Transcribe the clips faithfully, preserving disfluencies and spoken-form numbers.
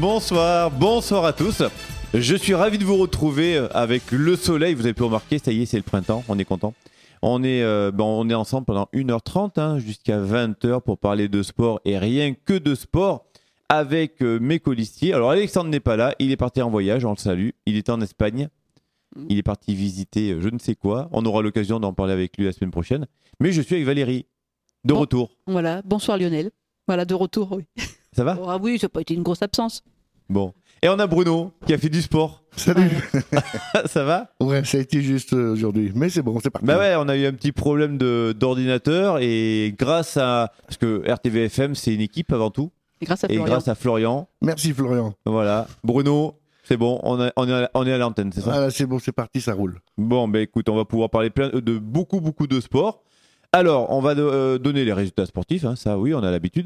Bonsoir, bonsoir à tous. Je suis ravi de vous retrouver avec le soleil. Vous avez pu remarquer, ça y est, c'est le printemps, on est content. On est, euh, bon, on est ensemble pendant une heure trente hein, jusqu'à vingt heures pour parler de sport et rien que de sport avec euh, mes colistiers. Alors Alexandre n'est pas là, il est parti en voyage, on le salue. Il était en Espagne, il est parti visiter euh, je ne sais quoi. On aura l'occasion d'en parler avec lui la semaine prochaine. Mais je suis avec Valérie, de bon, retour. Voilà, bonsoir Lionel. Voilà, de retour, oui. Ça va ? Oh, ah oui, ça n'a pas été une grosse absence. Bon. Et on a Bruno qui a fait du sport. Salut. Ça va ? Ouais, ça a été juste euh, aujourd'hui, mais c'est bon, c'est parti. Bah ouais, on a eu un petit problème de, d'ordinateur et grâce à... Parce que R T V F M, c'est une équipe avant tout. Et grâce à et Florian. grâce à Florian. Merci Florian. Voilà. Bruno, c'est bon, on, a, on, est, à, on est à l'antenne, c'est ça ? Voilà, c'est bon, c'est parti, ça roule. Bon, bah écoute, on va pouvoir parler plein, de beaucoup, beaucoup de sport. Alors, on va de, euh, donner les résultats sportifs, hein, ça oui, on a l'habitude.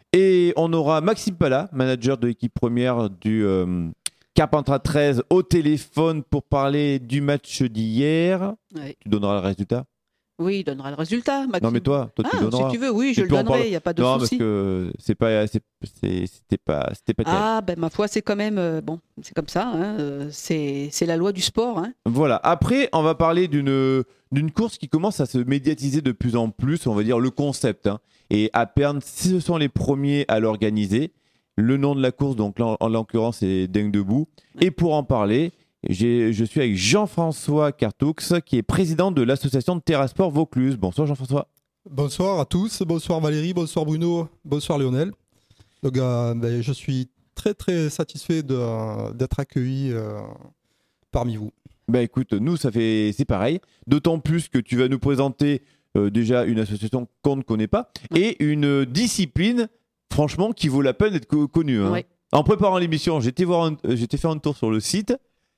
Et on aura Maxime Pala, manager de l'équipe première du euh, Carpentras treize, au téléphone pour parler du match d'hier. Ouais. Tu donneras le résultat ? Oui, il donnera le résultat, Maxime. Non mais toi, toi ah, tu donneras. si tu veux, oui, je Et le puis on donnerai, il parle... n'y a pas de non, souci. Non, parce que c'est pas, c'est, c'est, c'était pas, c'était pas terrible. Ah, ben ma foi, c'est quand même, euh, bon, c'est comme ça, hein, euh, c'est, c'est la loi du sport. Hein. Voilà, après, on va parler d'une, d'une course qui commence à se médiatiser de plus en plus, on va dire le concept. Hein. Et à Pernes, ce sont les premiers à l'organiser. Le nom de la course, donc là, en l'occurrence, c'est Dingue Debout. Et pour en parler, j'ai, je suis avec Jean-François Cartoux, qui est président de l'association de Terrasport Vaucluse. Bonsoir Jean-François. Bonsoir à tous, bonsoir Valérie, bonsoir Bruno, bonsoir Lionel. Donc, euh, ben, je suis très très satisfait de, d'être accueilli euh, parmi vous. Bah écoute, nous ça fait c'est pareil, d'autant plus que tu vas nous présenter euh, déjà une association qu'on ne connaît pas et une discipline franchement qui vaut la peine d'être co- connue. Hein. Ouais. En préparant l'émission, j'étais voir un, j'étais faire un tour sur le site,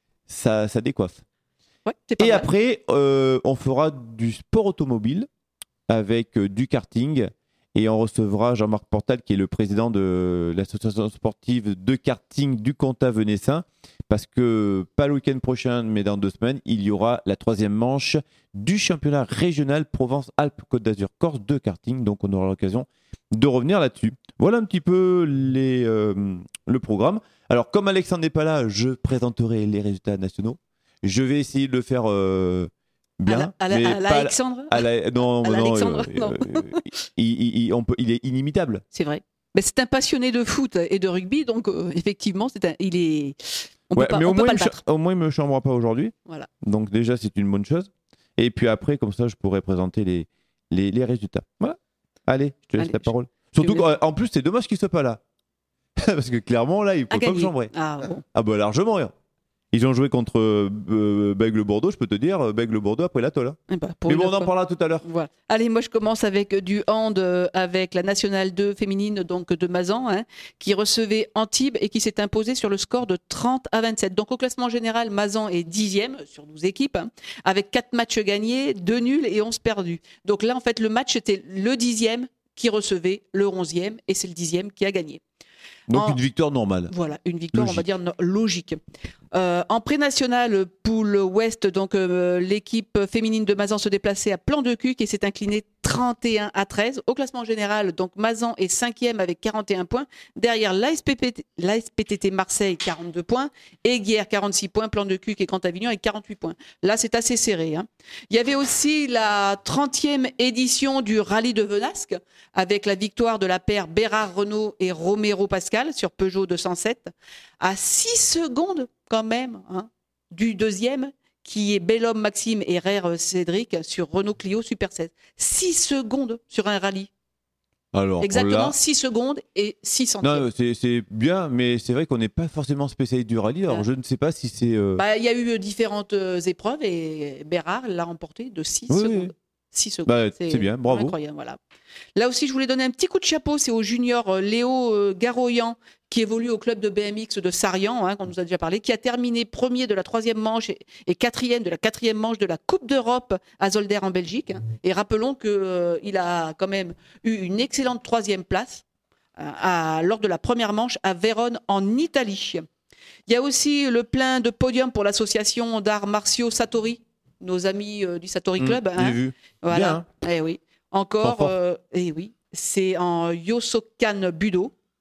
ça, ça décoiffe. Ouais, c'est pas Et mal. après, euh, on fera du sport automobile avec euh, du karting. Et on recevra Jean-Marc Portal, qui est le président de l'association sportive de karting du Comtat Venessin. Parce que, pas le week-end prochain, mais dans deux semaines, il y aura la troisième manche du championnat régional Provence-Alpes-Côte d'Azur-Corse de karting. Donc, on aura l'occasion de revenir là-dessus. Voilà un petit peu les, euh, le programme. Alors, comme Alexandre n'est pas là, je présenterai les résultats nationaux. Je vais essayer de le faire... Euh, bien, à la, à la, mais à la pas Alexandre à la, non, à non, l'Alexandre, euh, non. euh, il, il, on peut, il est inimitable. C'est vrai. Mais c'est un passionné de foot et de rugby, donc euh, effectivement, c'est un, il est. On Ouais, peut pas, mais on au, peut moins, pas il le me battre. cha- au moins, il me chambrera pas aujourd'hui. Voilà. Donc, déjà, c'est une bonne chose. Et puis après, comme ça, je pourrais présenter les, les, les résultats. Voilà. Allez, je te laisse Allez, la je- parole. Surtout je vais- qu'en plus, c'est dommage qu'il soit pas là. Parce que clairement, là, il À peut pas me gagner. chambrer. Ah, bon. Ah, bah, largement, rien. Ils ont joué contre euh, Bègle-Bordeaux, je peux te dire, Bègle-Bordeaux après la tôle. Hein. Eh ben, pour Mais une bon, on en fois. parlera tout à l'heure. Voilà. Allez, moi je commence avec du hand euh, avec la Nationale deux féminine donc de Mazan hein, qui recevait Antibes et qui s'est imposée sur le score de trente à vingt-sept. Donc au classement général, Mazan est dixième sur douze équipes hein, avec quatre matchs gagnés, deux nuls et onze perdus. Donc là en fait le match était le dixième qui recevait le onzième et c'est le dixième qui a gagné. Donc, En- une victoire normale. Voilà, une victoire, Logique. on va dire no- logique. Euh, en pré-national, poule ouest, donc euh, l'équipe féminine de Mazan se déplaçait à Plan-de-Cuc et s'est inclinée trente et un à treize. Au classement général, donc Mazan est cinquième avec quarante et un points. Derrière l'A S P P T, l'A S P T T Marseille, quarante-deux points. Aiguière, quarante-six points. Plan-de-Cuc et Grand-Avignon avec quarante-huit points. Là, c'est assez serré. Hein. Il y avait aussi la trentième édition du rallye de Venasque avec la victoire de la paire Bérard-Renault et Romero-Pascal sur Peugeot deux cent sept à six secondes quand même hein, du deuxième qui est Bellhomme Maxime et Rare Cédric sur Renault Clio Super seize. six secondes sur un rallye. Alors, Exactement là, six secondes et six centièmes. non, c'est, c'est bien, mais c'est vrai qu'on n'est pas forcément spécialiste du rallye. Alors, Ouais. je ne sais pas si c'est. euh, Bah, il y a eu différentes euh, épreuves et Bérard l'a remporté de six Oui, secondes. oui. six secondes. Bah, c'est bien, bravo. Incroyable, voilà. Là aussi, je voulais donner un petit coup de chapeau, c'est au junior euh, Léo euh, Garoyan, qui évolue au club de B M X de Sarian, hein, qu'on nous a déjà parlé, qui a terminé premier de la troisième manche et, et quatrième de la quatrième manche de la Coupe d'Europe à Zolder en Belgique. Hein. Et rappelons qu'il euh, a quand même eu une excellente troisième place euh, à, lors de la première manche à Vérone en Italie. Il y a aussi le plein de podium pour l'association d'arts martiaux Satori, nos amis euh, du Satori hmm, Club. j'ai Hein. vu. Voilà. Bien, hein. Eh oui. Fort, Encore, fort. euh, eh oui, c'est en Yosokan Budo.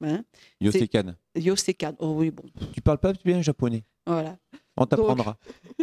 Hein. Yosekan. Yosekan. Oh oui, bon. Tu parles pas bien japonais. Voilà. On t'apprendra.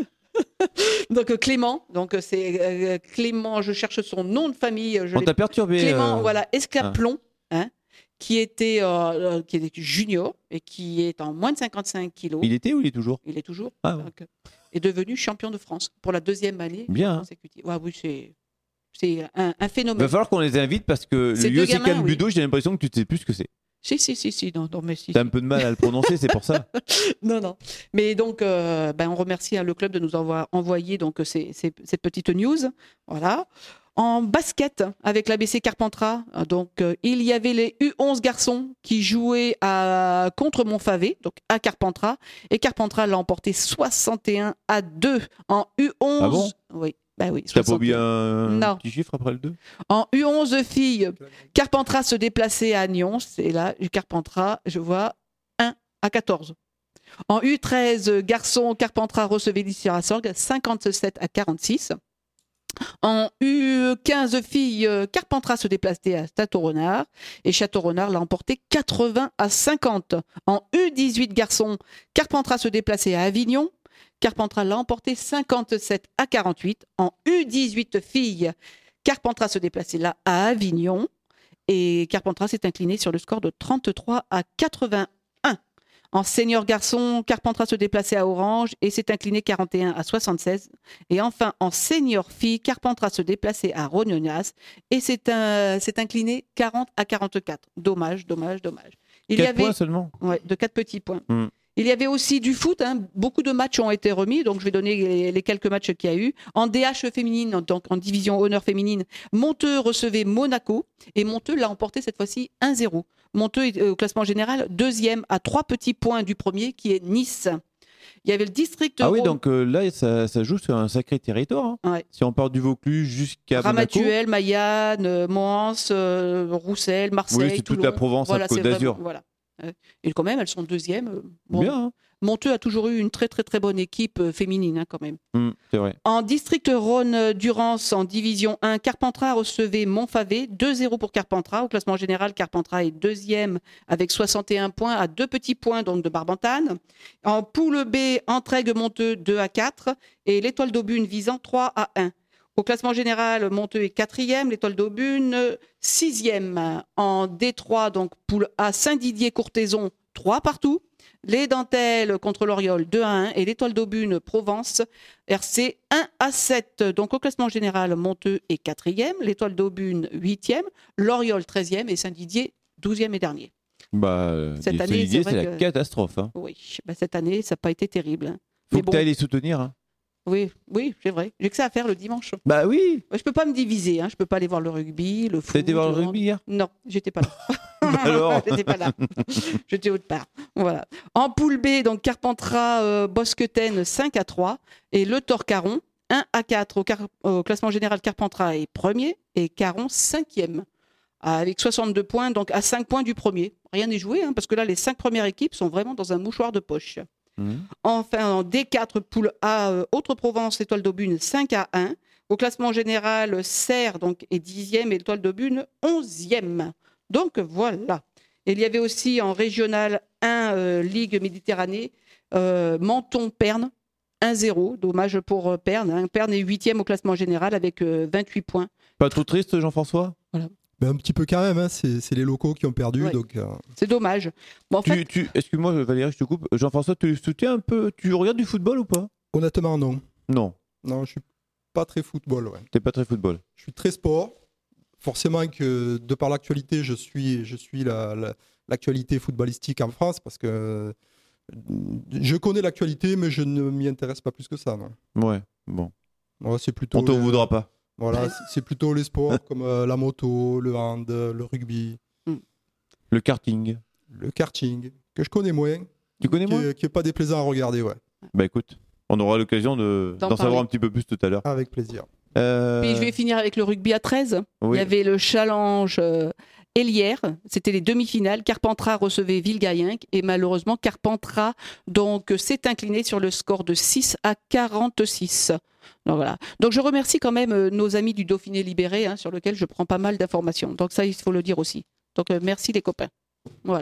Donc Clément, donc c'est euh, Clément, je cherche son nom de famille. Je On t'a perturbé. Clément, euh... voilà, Esclaplon, ah. hein, qui était, euh, qui était junior et qui est en moins de cinquante-cinq kilos. Il était ou il est toujours? Il est toujours. Ah, ouais. Donc, est devenu champion de France pour la deuxième année bien, consécutive. Ouais, oui, c'est, c'est un, un phénomène. Il va falloir qu'on les invite parce que Ces le deux Yosekan gamins, oui. Budo, j'ai l'impression que tu ne sais plus ce que c'est. Si, si, si, si, non, non mais si. T'as si. un peu de mal à le prononcer, c'est pour ça. Non, non. Mais donc, euh, ben, on remercie hein, le club de nous avoir envoyé donc, ces, ces, ces petites news. Voilà. En basket, avec l'A B C Carpentras, donc, euh, il y avait les U onze garçons qui jouaient à, contre Montfavet, donc à Carpentras. Et Carpentras l'a emporté soixante et un à deux en U onze. Ah bon? Oui. Bah oui, T'as pas oublié un Non. petit chiffre après le deux? En U onze filles, Carpentras se déplaçait à Nyons. Et là, Carpentras, je vois un à quatorze. En U treize garçons, Carpentras recevait l'Issy-Rassorgue cinquante-sept à quarante-six. En U quinze filles, Carpentras se déplaçait à Château-Renard et Château-Renard l'a emporté quatre-vingts à cinquante. En U dix-huit garçons, Carpentras se déplaçait à Avignon. Carpentras l'a emporté cinquante-sept à quarante-huit. En U dix-huit filles, Carpentras se déplaçait là à Avignon et Carpentras s'est incliné sur le score de trente-trois à quatre-vingt-un. En senior garçon, Carpentras se déplaçait à Orange et s'est incliné quarante et un à soixante-seize. Et enfin, en senior fille, Carpentras se déplaçait à Rognonas et s'est, un, s'est incliné quarante à quarante-quatre. Dommage, dommage, dommage. Il quatre y avait points seulement. Ouais, de quatre petits points. Mm. Il y avait aussi du foot, hein. Beaucoup de matchs ont été remis, donc je vais donner les, les quelques matchs qu'il y a eu. En D H féminine, donc en division honneur féminine, Monteux recevait Monaco et Monteux l'a emporté cette fois-ci un zéro. Monteux est au classement général deuxième à trois petits points du premier qui est Nice. Il y avait le district. Ah oui, Rhône. donc euh, là, ça, ça joue sur un sacré territoire. Hein. Ouais. Si on part du Vaucluse jusqu'à Monaco. Ramatuelle, Mayenne, euh, Moance, euh, Roussel, Marseille, Oui, c'est toute Toulon. la Provence, Voilà, la Côte c'est d'Azur. vraiment- voilà. Euh, Et quand même, elles sont deuxièmes. euh, bon. Bien, hein. Monteux a toujours eu une très très très bonne équipe euh, féminine hein, quand même. Mm, c'est vrai. En district Rhône-Durance, en division un, Carpentras recevait Montfavet, deux zéro pour Carpentras. Au classement général, Carpentras est deuxième avec soixante et un points, à deux petits points donc de Barbantane. En poule B, Entraigues-Monteux deux à quatre et l'Étoile d'Aubune visant trois à un. Au classement général, Monteux est quatrième, l'Étoile d'Aubune sixième. En D trois, donc poule A, Saint-Didier-Courtaison, trois partout. Les Dentelles contre l'Oriole deux à un et l'Étoile d'Aubune Provence R C un à sept. Donc au classement général, Monteux est quatrième, l'Étoile d'Aubune huitième, l'Oriole treizième et Saint-Didier douzième et dernier. Bah, Cette les année, Saint-Didier, c'est c'est vrai la que- catastrophe. Hein. Oui, bah, cette année, ça n'a pas été terrible. hein. Faut Mais que bon, tu ailles les soutenir. Hein. oui, oui, c'est vrai. J'ai que ça à faire le dimanche. Bah oui. Je peux pas me diviser. Hein. Je peux pas aller voir le rugby, le foot. T'as été voir le hand- rugby hier? Non, j'étais pas là. Alors J'étais pas là. J'étais autre part. Voilà. En poule B, donc Carpentras, euh, Bosquetaine cinq à trois et Le Torcaron un à quatre. Au, car- au classement général, Carpentras est premier et Caron cinquième avec soixante-deux points, donc à cinq points du premier. Rien n'est joué hein, parce que là, les cinq premières équipes sont vraiment dans un mouchoir de poche. Mmh. Enfin, en D quatre, poule A, euh, Autre-Provence, l'Étoile d'Aubune, cinq à un. Au classement général, Serres donc, est dixième et l'Étoile d'Aubune, onzième. Donc voilà. Et il y avait aussi en régional un, euh, Ligue Méditerranée, euh, Menton-Perne, un zéro. Dommage pour euh, Perne. Hein. Perne est huitième au classement général avec euh, vingt-huit points. Pas trop triste, Jean-François? Ben, un petit peu quand même, hein, c'est, c'est les locaux qui ont perdu. Ouais. Donc, euh, C'est dommage. Bon, en Tu, fait, tu, excuse-moi, Valérie, je te coupe. Jean-François, tu soutiens un peu. Tu regardes du football ou pas? honnêtement, non. Non, Non, je suis pas très football. Ouais. t'es pas très football. Je suis très sport. Forcément que de par l'actualité, je suis, je suis la, la- l'actualité footballistique en France parce que euh, je connais l'actualité, mais je ne m'y intéresse pas plus que ça. Non. Ouais, bon. Voilà, c'est plutôt On t'en les- voudra pas. Voilà, Ouais. c'est- c'est plutôt les sports comme euh, la moto, le hand, le rugby, Le karting. le karting, que je connais moins, Tu connais qui moi est- qui est pas déplaisant à regarder, ouais. Bah écoute, on aura l'occasion de, D'en d'en savoir parler. un petit peu plus tout à l'heure. Avec plaisir. Euh, puis je vais finir avec le rugby à treize. oui. Il y avait le challenge euh, Hélière, c'était les demi-finales. Carpentras recevait Villegayenc et malheureusement Carpentras donc s'est incliné sur le score de six à quarante-six. Donc voilà. Donc je remercie quand même euh, nos amis du Dauphiné libéré hein, sur lequel je prends pas mal d'informations. Donc ça il faut le dire aussi. Donc euh, merci les copains. Voilà.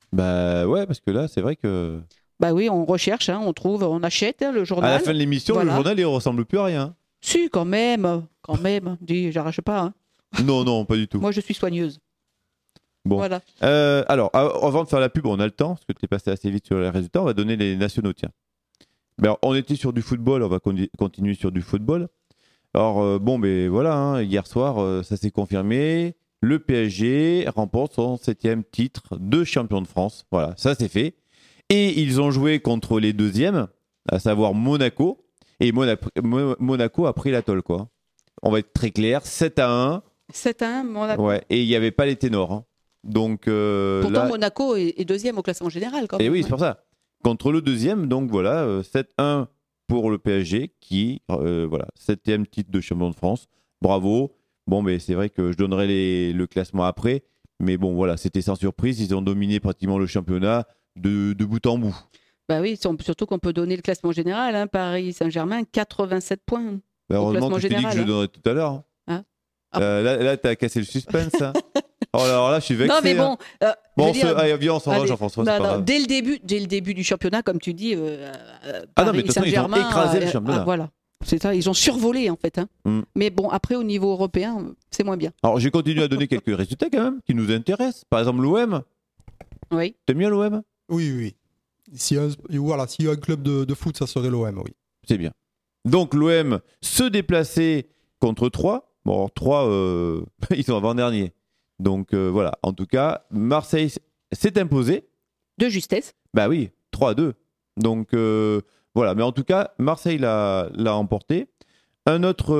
Bah ouais, parce que là, c'est vrai que Bah oui, on recherche, hein, on trouve, on achète hein, le à journal. la fin de l'émission, Voilà. le journal il ressemble plus à rien. Si, quand même, quand même. Dis, j'arrache pas. Hein. Non, non, pas du tout. Moi, je suis soigneuse. Bon. Voilà. Euh, alors, avant de faire la pub, on a le temps, parce que tu es passé assez vite sur les résultats, on va donner les nationaux, tiens. Ben, alors, on était sur du football, on va con- continuer sur du football. Alors, euh, bon, ben voilà, hein, hier soir, euh, ça s'est confirmé. Le P S G remporte son septième titre de champion de France. Voilà, ça c'est fait. Et ils ont joué contre les deuxièmes, à savoir Monaco. Et Mona- Mo- Monaco a pris la tôle, quoi. On va être très clair, sept à un. sept à un, Monaco. Ouais, et il n'y avait pas les ténors. Hein. Donc, euh, Pourtant, là... Monaco est, est deuxième au classement général. Quand Et même, oui, ouais. c'est pour ça. Contre le deuxième, donc voilà, euh, sept un pour le P S G, qui, euh, voilà, septième titre de champion de France. Bravo. Bon, mais c'est vrai que je donnerai les, le classement après. Mais bon, voilà, c'était sans surprise. Ils ont dominé pratiquement le championnat de, de bout en bout. Bah oui, surtout qu'on peut donner le classement général. Hein. Paris Saint-Germain, quatre-vingt-sept points. Bah, heureusement classement que je t'ai dit que général, je le hein. donnerai tout à l'heure. Hein. Hein ah. Euh, là, là tu as cassé le suspense. Hein. Oh, alors là, je suis vexé. Non, mais bon. Euh, Bon, je on veux se... dire, allez, viens, on s'en va, allez, Jean-François. non, c'est pas non, grave. dès, le début, dès le début du championnat, comme tu dis, euh, euh, Ah non, mais Paris de toute façon, ils ont Saint-Germain. écrasé le euh, championnat. ah, voilà. C'est ça, ils ont survolé en fait. Hein. Mm. Mais bon, après, au niveau européen, c'est moins bien. Alors, j'ai continué à donner quelques résultats quand même qui nous intéressent. Par exemple, l'O M. Oui. T'aimes bien l'O M? Oui, oui, oui. S'il y a un, voilà, s'il y a un club de, de foot, ça serait l'O M, oui. C'est bien. Donc l'O M se déplaçait contre Troyes. Bon, alors, Troyes, euh, ils sont avant-dernier. Donc euh, voilà, en tout cas, Marseille s'est imposé. De justesse. Bah oui, trois à deux. Donc euh, voilà, mais en tout cas, Marseille l'a, l'a emporté. Un autre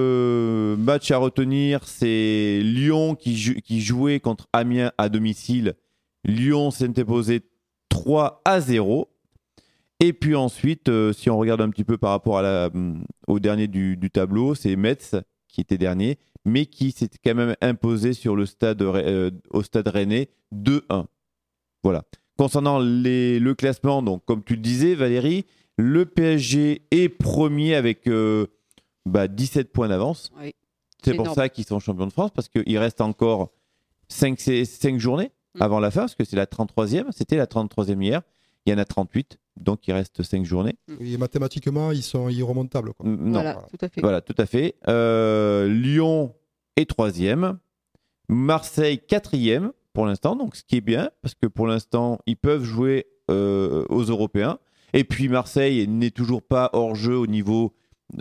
euh, match à retenir, c'est Lyon qui, jou- qui jouait contre Amiens à domicile. Lyon s'est imposé trois à zéro. Et puis ensuite, euh, si on regarde un petit peu par rapport à la, hum, au dernier du, du tableau, c'est Metz qui était dernier, mais qui s'est quand même imposé sur le stade, euh, au stade rennais deux un. Voilà. Concernant les, le classement, donc, comme tu le disais, Valérie, le P S G est premier avec euh, bah, dix-sept points d'avance. Oui. C'est C'est pour énorme. ça qu'ils sont champions de France, parce qu'il reste encore cinq journées Mm. avant la fin, parce que c'est la trente-troisième. C'était la trente-troisième hier. Il y en a trente-huit, donc il reste cinq journées. Et mathématiquement, ils sont irremontables, quoi. Mm, Non. Voilà, voilà. tout à fait. Voilà, tout à fait. Euh, Lyon est troisième. Marseille, quatrième pour l'instant, donc ce qui est bien, parce que pour l'instant, ils peuvent jouer euh, aux Européens. Et puis Marseille n'est toujours pas hors jeu au niveau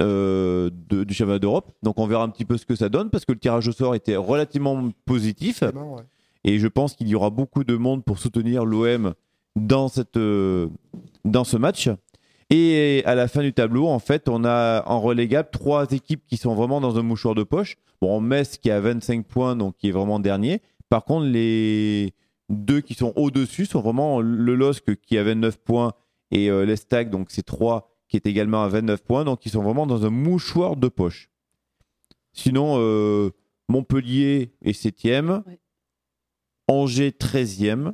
euh, de- du championnat d'Europe. Donc on verra un petit peu ce que ça donne, parce que le tirage au sort était relativement positif. Vraiment, ouais. Et je pense qu'il y aura beaucoup de monde pour soutenir l'O M dans, cette, euh, dans ce match. Et à la fin du tableau, en fait, on a en relégable trois équipes qui sont vraiment dans un mouchoir de poche. Bon, Metz qui a vingt-cinq points, donc qui est vraiment dernier. Par contre, les deux qui sont au-dessus sont vraiment le L O S C qui a vingt-neuf points et euh, l'Estac, donc c'est trois qui est également à vingt-neuf points. Donc ils sont vraiment dans un mouchoir de poche. Sinon, euh, Montpellier est septième. Ouais. Angers treizième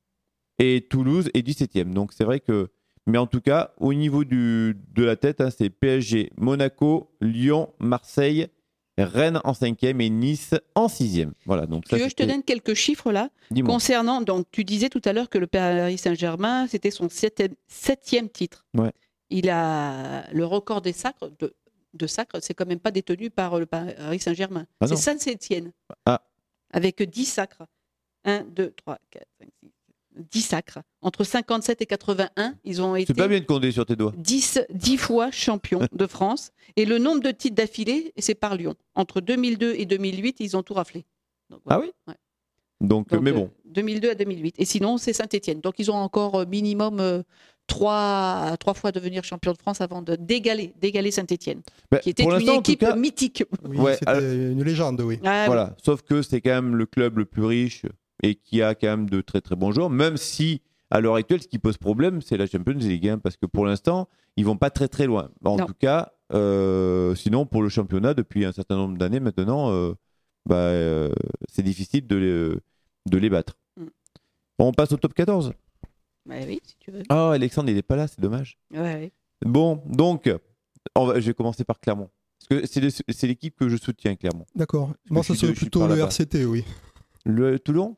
et Toulouse est dix-septième. Donc c'est vrai que, mais en tout cas, au niveau du, de la tête, hein, c'est P S G, Monaco, Lyon, Marseille, Rennes en cinquième et Nice en sixième. Voilà. Donc Tu ça, veux que je te c'était- donne quelques chiffres là Dis-moi. concernant. Donc, tu disais tout à l'heure que le Paris Saint-Germain, c'était son septième, septième titre. Ouais. Il a le record des sacres de, de sacres, c'est quand même pas détenu par le Paris Saint-Germain. Ah c'est non. Saint-Étienne. Ah. Avec dix sacres. un, deux, trois, quatre, cinq, six, dix sacres. Entre cinquante-sept et quatre-vingt-un, ils ont été C'est pas bien de compter sur tes doigts. dix, dix fois champions de France. Et le nombre de titres d'affilée, c'est par Lyon. Entre deux mille deux et deux mille huit, ils ont tout raflé. Donc, Ah voilà. oui Ouais. Donc, Donc, mais euh, bon. deux mille deux à deux mille huit. Et sinon, c'est Saint-Étienne. Donc, ils ont encore euh, minimum euh, trois, trois fois devenir champion de France avant de d'égaler, d'égaler Saint-Étienne, Bah, qui était pour une l'instant, en tout équipe cas, mythique. Oui, Ouais, c'était alors- une légende, oui. Ah, oui. voilà. Sauf que c'est quand même le club le plus riche et qui a quand même de très très bons joueurs, même si à l'heure actuelle, ce qui pose problème, c'est la Champions League, hein, parce que pour l'instant, ils vont pas très très loin. En Non. tout cas, euh, sinon pour le championnat, depuis un certain nombre d'années maintenant, euh, bah, euh, c'est difficile de les, de les battre. Mm. Bon, on passe au top quatorze. Bah oui, si tu veux. Oh, Alexandre, il n'est pas là, c'est dommage. Ouais, ouais. Bon, donc, on va- je vais commencer par Clermont. Parce que c'est le- c'est l'équipe que je soutiens, Clermont. D'accord. que Moi, je ça suis serait de- je suis plutôt pas le là-bas. R C T, oui. Le Toulon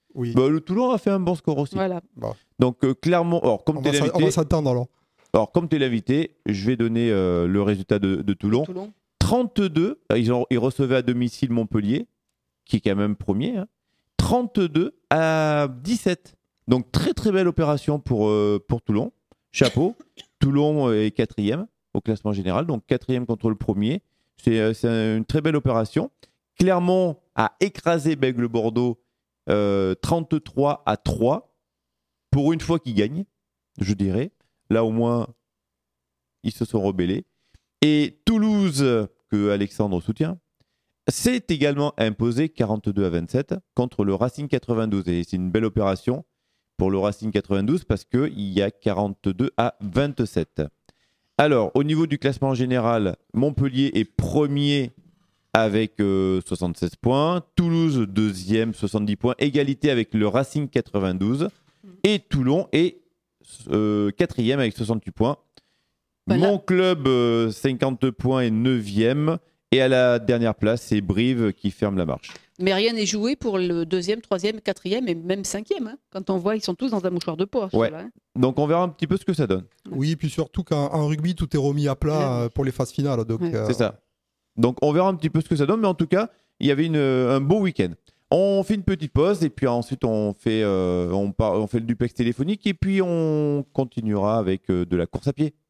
Oui. Bah, le Toulon a fait un bon score aussi. Voilà. Donc euh, clairement, alors comme On tu es va, s'a- on l'invité, va s'attendre alors. alors comme tu es l'invité, je vais donner euh, le résultat de, de Toulon. Toulon. trente-deux, ils, ont, ils recevaient à domicile Montpellier, qui est quand même premier. Hein. trente-deux à dix-sept. Donc très très belle opération pour, euh, pour Toulon. Chapeau. Toulon est quatrième au classement général, donc quatrième contre le premier. C'est, euh, c'est une très belle opération. Clermont a écrasé Bègles-Bordeaux euh, trente-trois à trois. Pour une fois qu'ils gagnent, je dirais. Là au moins, ils se sont rebellés. Et Toulouse, que Alexandre soutient, s'est également imposé quarante-deux à vingt-sept contre le Racing quatre-vingt-douze. Et c'est une belle opération pour le Racing quatre-vingt-douze parce qu'il y a quarante-deux à vingt-sept. Alors, au niveau du classement général, Montpellier est premier avec euh, soixante-seize points. Toulouse, deuxième, soixante-dix points. Égalité avec le Racing quatre-vingt-douze. Et Toulon est euh, quatrième avec soixante-huit points. Voilà. Mon club, euh, cinquante points et neuvième. Et à la dernière place, c'est Brive qui ferme la marche. Mais rien n'est joué pour le deuxième, troisième, quatrième et même cinquième. Hein. Quand on voit, ils sont tous dans un mouchoir de poche. Ouais. Là, hein. Donc on verra un petit peu ce que ça donne. Oui, puis surtout qu'en en rugby, tout est remis à plat Ouais. euh, pour les phases finales. Donc, Ouais. euh, C'est ça. Donc on verra un petit peu ce que ça donne. Mais en tout cas, il y avait une, un beau week-end. On fait une petite pause et puis ensuite on fait, euh, on, par, on fait le duplex téléphonique et puis on continuera avec euh, de la course à pied.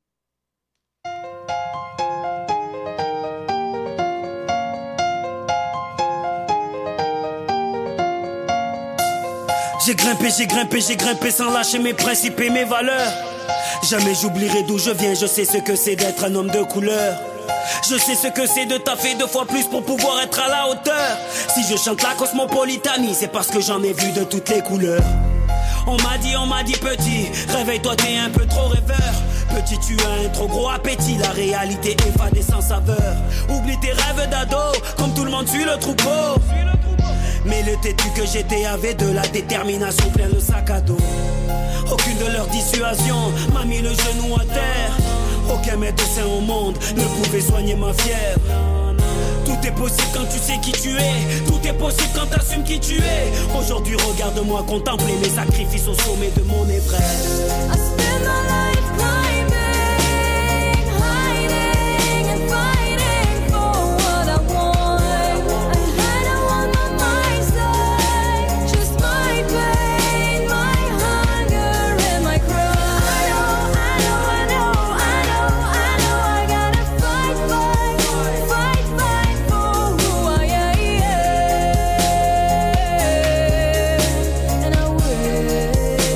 J'ai grimpé, j'ai grimpé, j'ai grimpé sans lâcher mes principes et mes valeurs. Jamais j'oublierai d'où je viens, je sais ce que c'est d'être un homme de couleur. Je sais ce que c'est de taffer deux fois plus pour pouvoir être à la hauteur. Si je chante la cosmopolitanie, c'est parce que j'en ai vu de toutes les couleurs. On m'a dit, on m'a dit petit, réveille-toi t'es un peu trop rêveur. Petit tu as un trop gros appétit, la réalité évadée sans saveur. Oublie tes rêves d'ado, comme tout le monde suit le troupeau. Mais le têtu que j'étais avait de la détermination plein le sac à dos. Aucune de leurs dissuasions m'a mis le genou à terre. Aucun médecin au monde ne pouvait soigner ma fièvre. Tout est possible quand tu sais qui tu es. Tout est possible quand t'assumes qui tu es. Aujourd'hui regarde-moi contempler mes sacrifices au sommet de mon Everest. I spend my life climbing, hiding and fighting for what I want. And I don't want my mind's eye, just my pain, my hunger and my cry. I know, I know, I know, I know, I know I gotta fight, fight, fight, fight for who I am, and I will.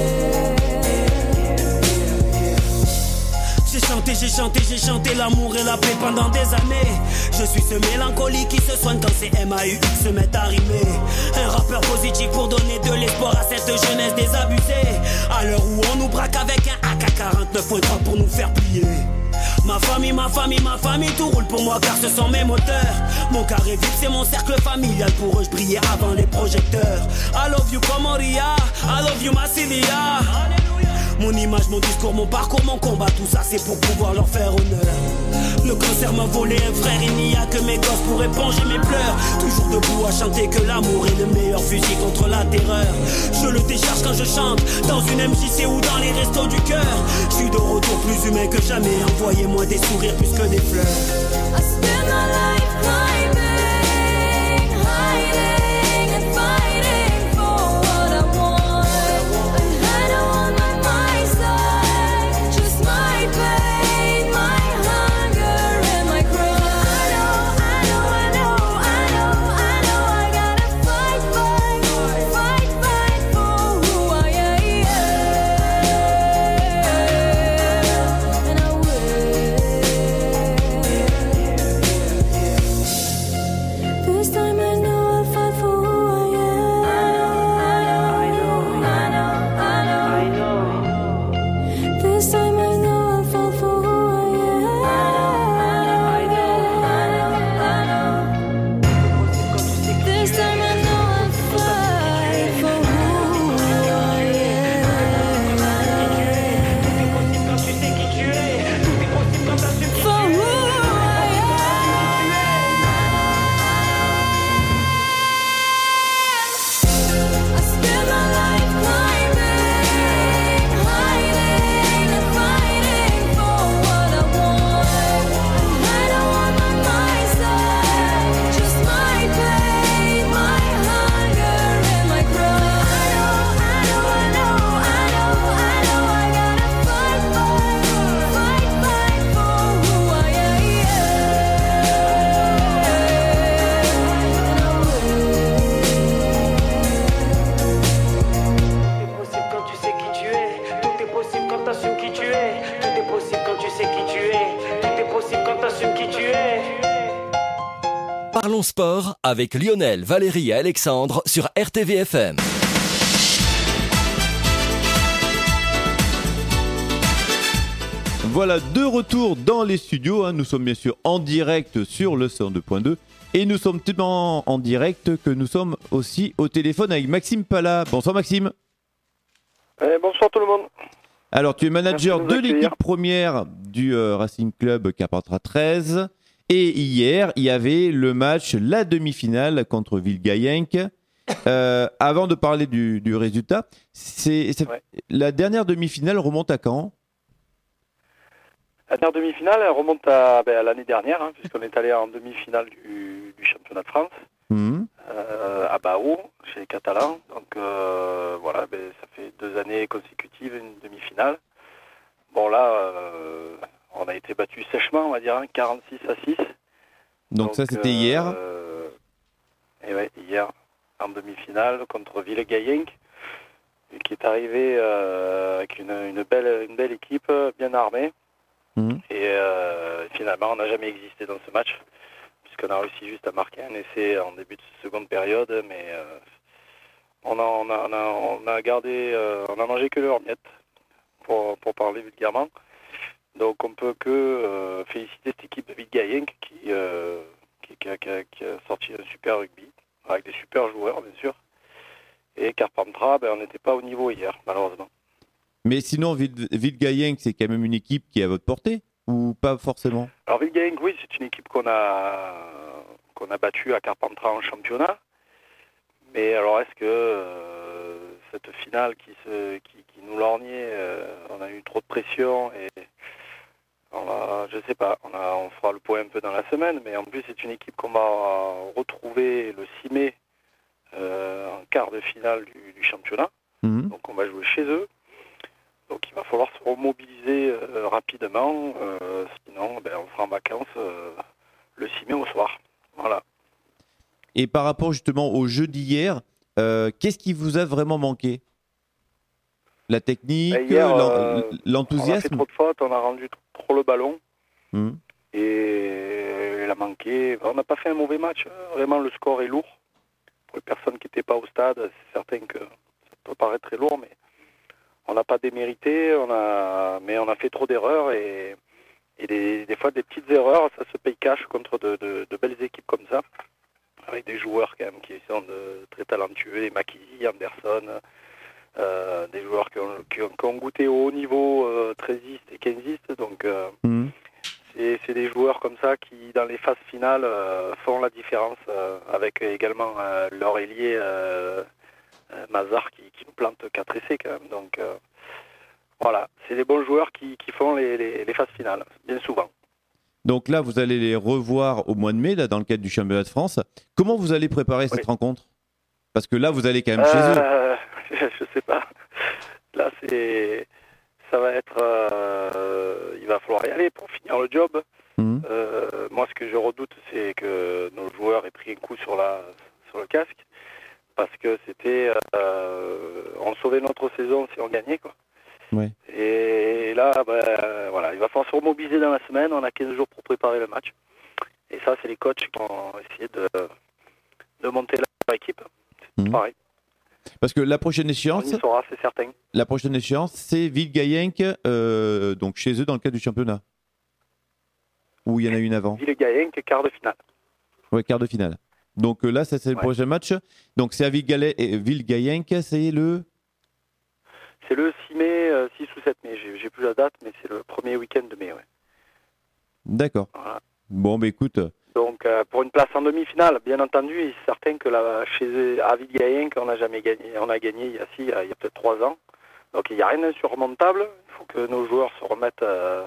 J'ai chanté, j'ai chanté, j'ai chanté l'amour et la paix pendant des années. Je suis ce mélancolique qui se soigne quand ces M A U X se mettent à rimer. Un rappeur positif pour donner de l'espoir à cette jeunesse désabusée. À l'heure où on nous braque avec un A K quarante-neuf point trois pour nous faire plier. Ma famille, ma famille, ma famille, tout roule pour moi car ce sont mes moteurs. Mon carré vide, c'est mon cercle familial, pour eux je brillais avant les projecteurs. I love you Comoria, I love you Massilia. Mon image, mon discours, mon parcours, mon combat, tout ça c'est pour pouvoir leur faire honneur. Le cancer m'a volé un frère, il n'y a que mes gosses pour éponger mes pleurs. Toujours debout à chanter que l'amour est le meilleur fusil contre la terreur. Je le décharge quand je chante, dans une M J C ou dans les restos du cœur. Je suis de retour plus humain que jamais, envoyez-moi des sourires plus que des fleurs. I spend my life climbing, hiding and fighting for what I want. And I don't want my mind's eye, just my pain, my hunger and my cry. I know, I know, I know, I know, I know I gotta fight, fight, fight, fight for who I am, and I will. Sport avec Lionel, Valérie et Alexandre sur R T V F M. Voilà, de retour dans les studios. Hein. Nous sommes bien sûr en direct sur le cent deux point deux. Et nous sommes tellement en direct que nous sommes aussi au téléphone avec Maxime Pala. Bonsoir Maxime. Eh, bonsoir tout le monde. Alors, tu es manager Merci de de nous accueillir. l'équipe première du euh, Racing Club Carpentras treize. Et hier, il y avait le match, la demi-finale contre Villegayenc. Euh, avant de parler du, du résultat, c'est, c'est- Ouais. la dernière demi-finale remonte à quand ? La dernière demi-finale, elle remonte à, ben, à l'année dernière, hein, puisqu'on est allé en demi-finale du, du championnat de France, Mhm. euh, à Bao, chez les Catalans. Donc euh, voilà, ben, ça fait deux années consécutives, une demi-finale. Bon là, euh, on a été battu sèchement, on va dire, hein, quarante-six à six. Donc, ça, c'était hier. euh, Et ouais, hier, en demi-finale contre Villegayenc, qui est arrivé euh, avec une, une, belle, une belle équipe, bien armée. Mhm. Et euh, finalement, on n'a jamais existé dans ce match, puisqu'on a réussi juste à marquer un essai en début de seconde période, mais euh, on, a, on, a, on, a, on a gardé, euh, on a mangé que leurs miettes, pour, pour parler vulgairement. Donc on peut que euh, féliciter cette équipe de Villegayenc qui, euh, qui, qui, a, qui, a, qui a sorti un super rugby, avec des super joueurs bien sûr. Et Carpentras, ben, on n'était pas au niveau hier, malheureusement. Mais sinon, Ville- Villegayenc, c'est quand même une équipe qui est à votre portée ? Ou pas forcément ? Alors Villegayenc, oui, c'est une équipe qu'on a qu'on a battue à Carpentras en championnat. Mais alors, est-ce que euh, cette finale qui se qui, qui nous lorgnait, euh, on a eu trop de pression et on a, je sais pas, on a on fera le point un peu dans la semaine, mais en plus c'est une équipe qu'on va retrouver le six mai euh, en quart de finale du, du championnat. Mhm. Donc on va jouer chez eux. Donc il va falloir se remobiliser euh, rapidement, euh, sinon ben, on sera en vacances euh, le six mai au soir. Voilà. Et par rapport justement au jeu d'hier, euh, qu'est-ce qui vous a vraiment manqué ? La technique, Ben, hier, l'en- euh, On a fait l'enthousiasme trop de fautes, on a rendu trop le ballon Mhm. et il a manqué. On n'a pas fait un mauvais match, vraiment le score est lourd. Pour les personnes qui n'étaient pas au stade, c'est certain que ça peut paraître très lourd, mais on n'a pas démérité, on a... mais on a fait trop d'erreurs et, et des, des fois des petites erreurs, ça se paye cash contre de, de- de belles équipes comme ça, avec des joueurs quand même qui sont de, très talentueux, des Makisi, Anderson, euh, des joueurs qui ont, qui ont- qui ont goûté au haut niveau euh, treizistes et quinzistes, donc euh, Mhm. c'est c'est des joueurs comme ça qui, dans les phases finales, euh, font la différence, euh, avec également euh, leur ailier euh, euh, Mazar qui, qui nous plante quatre essais quand même. Donc euh, voilà, c'est des bons joueurs qui, qui font les, les, les phases finales, bien souvent. Donc là, vous allez les revoir au mois de mai, là, dans le cadre du championnat de France. Comment vous allez préparer cette Oui. rencontre ? Parce que là, vous allez quand même chez eux. Euh, je sais pas. Là, c'est, ça va être, euh, il va falloir y aller pour finir le job. Mhm. Euh, moi, ce que je redoute, c'est que nos joueurs aient pris un coup sur la, sur le casque, parce que c'était, euh, on sauvait notre saison si on gagnait, quoi. Ouais. Et là, ben, voilà, il va falloir se remobiliser dans la semaine. On a quinze jours pour préparer le match. Et ça, c'est les coachs qui vont essayer de, de monter leur équipe. C'est Mhm. pareil. Parce que la prochaine On échéance, y saura, c'est certain. la prochaine échéance, c'est Villegayenc, euh, donc chez eux dans le cadre du championnat. Ou il y en a une avant. Villegayenc, quart de finale. Ouais, quart de finale. Donc euh, là, ça c'est le Ouais. prochain match. Donc c'est à Villegayenc, et Villegayenc, c'est le. C'est le six mai, euh, six ou sept mai. J'ai, j'ai plus la date, mais c'est le premier week-end de mai. Ouais. D'accord. Voilà. Bon, bah écoute. Donc, euh, pour une place en demi-finale, bien entendu, il est certain que là, chez à Villegayenc, on n'a jamais gagné. On a gagné il y a, si, il y a, il y a peut-être trois ans. Donc, il n'y a rien d'insurmontable. Il faut que nos joueurs se remettent euh,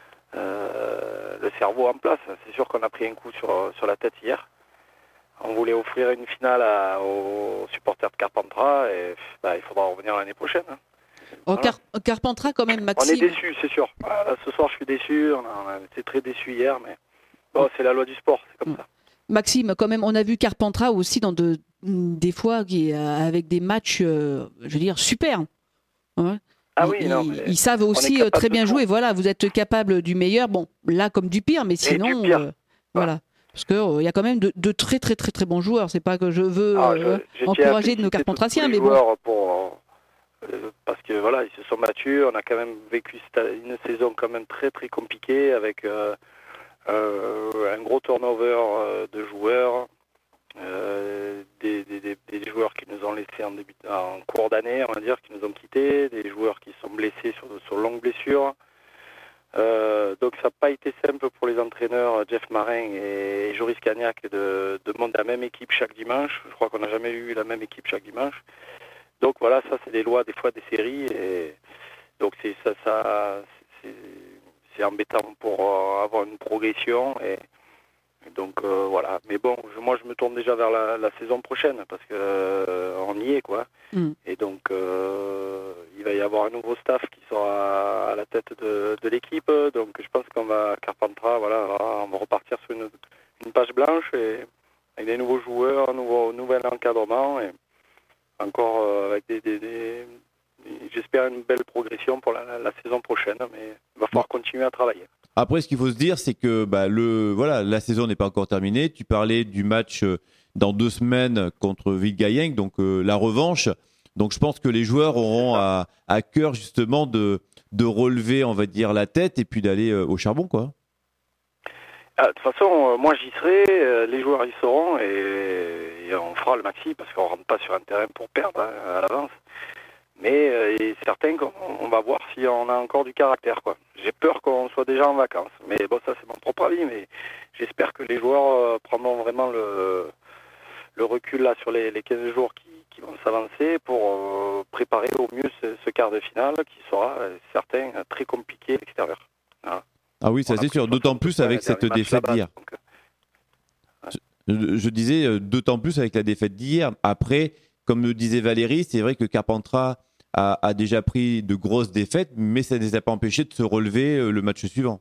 euh, le cerveau en place. C'est sûr qu'on a pris un coup sur, sur la tête hier. On voulait offrir une finale à- aux supporters de Carpentras et bah, il faudra revenir l'année prochaine. hein. Oh, Voilà. Car- Carpentras, quand même, On est Maxime. déçus, c'est sûr. Voilà, ce soir, je suis déçu. On a, on a été très déçus hier, mais bon, c'est la loi du sport, c'est comme ça. Maxime, quand même, on a vu Carpentras aussi dans de, des fois qui, euh, avec des matchs, euh, je veux dire, super. Ouais. Ah ils, oui, non, ils- mais ils savent aussi est euh, capable très de bien tout. jouer. Voilà, vous êtes capable du meilleur. Bon, là comme du pire, mais du sinon, pire. euh, voilà. Parce qu'il euh, y a quand même de, de très très très très bons joueurs. C'est pas que je veux Ah, euh, je- je tiens à encourager féliciter nos tous- carpentraciens, tous les mais bon. joueurs pour, euh, parce que voilà, ils se sont battus. On a quand même vécu cette- une saison quand même très très compliquée avec euh, euh, un gros turnover euh, de joueurs, euh, des, des, des, des joueurs qui nous ont laissés en, début, en cours d'année, on va dire, qui nous ont quittés, des joueurs qui sont blessés sur, sur longues blessures. Euh, donc ça n'a pas été simple pour les entraîneurs Jeff Marin et Joris Cagnac de, de monter la même équipe chaque dimanche. Je crois qu'on n'a jamais eu la même équipe chaque dimanche. Donc voilà, ça c'est les lois des fois des séries et donc c'est ça, ça c'est, c'est embêtant pour euh, avoir une progression et, et donc euh, voilà. Mais bon, je, moi je me tourne déjà vers la, la saison prochaine parce que euh, on y est quoi. Mm. Et donc euh, il va y avoir un nouveau staff qui sera à la tête de, de l'équipe. Donc je pense qu'on va Carpentras, voilà, on va repartir sur une, une page blanche et avec des nouveaux joueurs, un nouveau nouvel encadrement et encore euh, avec des, des, des- j'espère une belle progression pour la, la- la saison prochaine, mais il va falloir continuer à travailler. Après, ce qu'il faut se dire, c'est que bah, le, voilà, la saison n'est pas encore terminée. Tu parlais du match euh, dans deux semaines contre Villegayenc, donc euh, la revanche. Donc je pense que les joueurs auront à, à cœur justement de, de relever, on va dire, la tête et puis d'aller euh, au charbon, quoi. Ah, de toute façon, euh, moi j'y serai, euh, les joueurs y seront et, et on fera le maxi parce qu'on rentre pas sur un terrain pour perdre hein, à l'avance. Mais euh, il est certain qu'on on va voir si on a encore du caractère, quoi. J'ai peur qu'on soit déjà en vacances. Mais bon, ça c'est mon propre avis, mais j'espère que les joueurs euh, prendront vraiment le, le recul là sur les, les quinze jours qui, qui vont s'avancer pour euh, préparer au mieux ce, ce quart de finale qui sera euh, certain très compliqué à l'extérieur. Voilà. Ah oui, ça On a c'est pris sûr, d'autant plus soixante-deux avec points cette les derniers matchs défaite là-bas, d'hier. donc, Je, je disais euh, d'autant plus avec la défaite d'hier. Après, comme le disait Valérie, c'est vrai que Carpentras a, a déjà pris de grosses défaites, mais ça ne les a pas empêchés de se relever euh, le match suivant.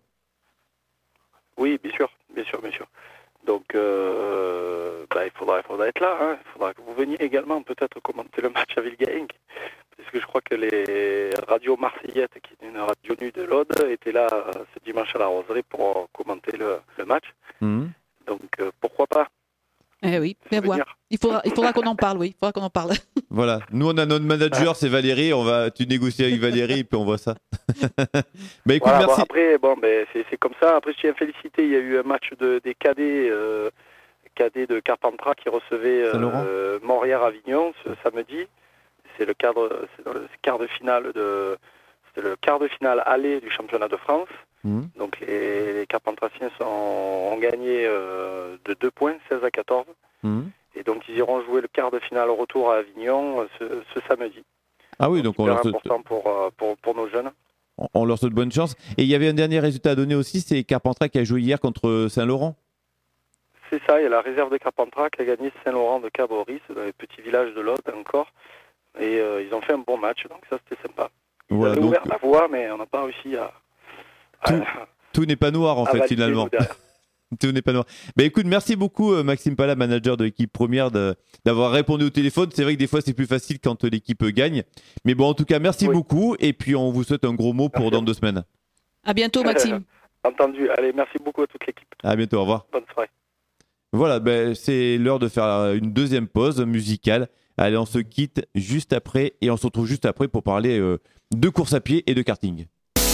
Oui, bien sûr, bien sûr, bien sûr. Donc, euh, bah, il faudra, il faudra être là. Hein. Il faudra que vous veniez également peut-être commenter le match à Villegayenc. Parce que je crois que les radios marseillaises, qui est une radio nue de l'Aude, étaient là euh, ce dimanche à la Roseraie pour euh, commenter le, le match. Mhm. Donc, euh, pourquoi pas Eh oui, mais venir. voir. Il faudra, il faudra qu'on en parle, oui. Il faudra qu'on en parle. Voilà, nous on a notre manager, c'est Valérie. On va, tu négocies avec Valérie et puis on voit ça. bah écoute, Voilà, bon, merci. après, bon, ben, c'est, c'est comme ça. Après, je tiens à féliciter. Il y a eu un match de, des cadets, euh, cadets de Carpentras qui recevaient Saint-Laurent. euh, Morières-Avignon ce samedi. C'est le cadre, c'est dans le quart de finale de, c'est le quart de finale aller du championnat de France. Mhm. Donc les, les Carpentraciens sont, ont gagné euh, de deux points, seize à quatorze. Mhm. Et donc ils iront jouer le quart de finale au retour à Avignon euh, ce, ce samedi. Ah oui, donc on Super leur, souhaite, important pour, euh, pour, pour nos jeunes. on- on leur souhaite bonne chance. Et il y avait un dernier résultat à donner aussi, c'est Carpentras qui a joué hier contre Saint-Laurent. C'est ça, il y a la réserve de Carpentras qui a gagné Saint-Laurent de Caboris, dans les petits villages de l'Aude encore. Et euh, ils ont fait un bon match, donc ça c'était sympa. Ils Voilà, avaient donc ouvert la voie, mais on n'a pas réussi à... à- Tout- tout n'est pas noir en à fait valider finalement. nous derrière. Tout n'est pas noir. Bah écoute, merci beaucoup euh, Maxime Pala, manager de l'équipe première, de- d'avoir répondu au téléphone. C'est vrai que des fois c'est plus facile quand euh, l'équipe gagne. Mais bon, en tout cas, merci Oui. beaucoup. Et puis on vous souhaite un gros mot pour Merci. dans deux semaines. À bientôt, Maxime. Entendu. Allez, merci beaucoup à toute l'équipe. À bientôt, au revoir. Bonne soirée. Voilà, ben, c'est l'heure de faire une deuxième pause musicale. Allez, on se quitte juste après et on se retrouve juste après pour parler euh, de course à pied et de karting.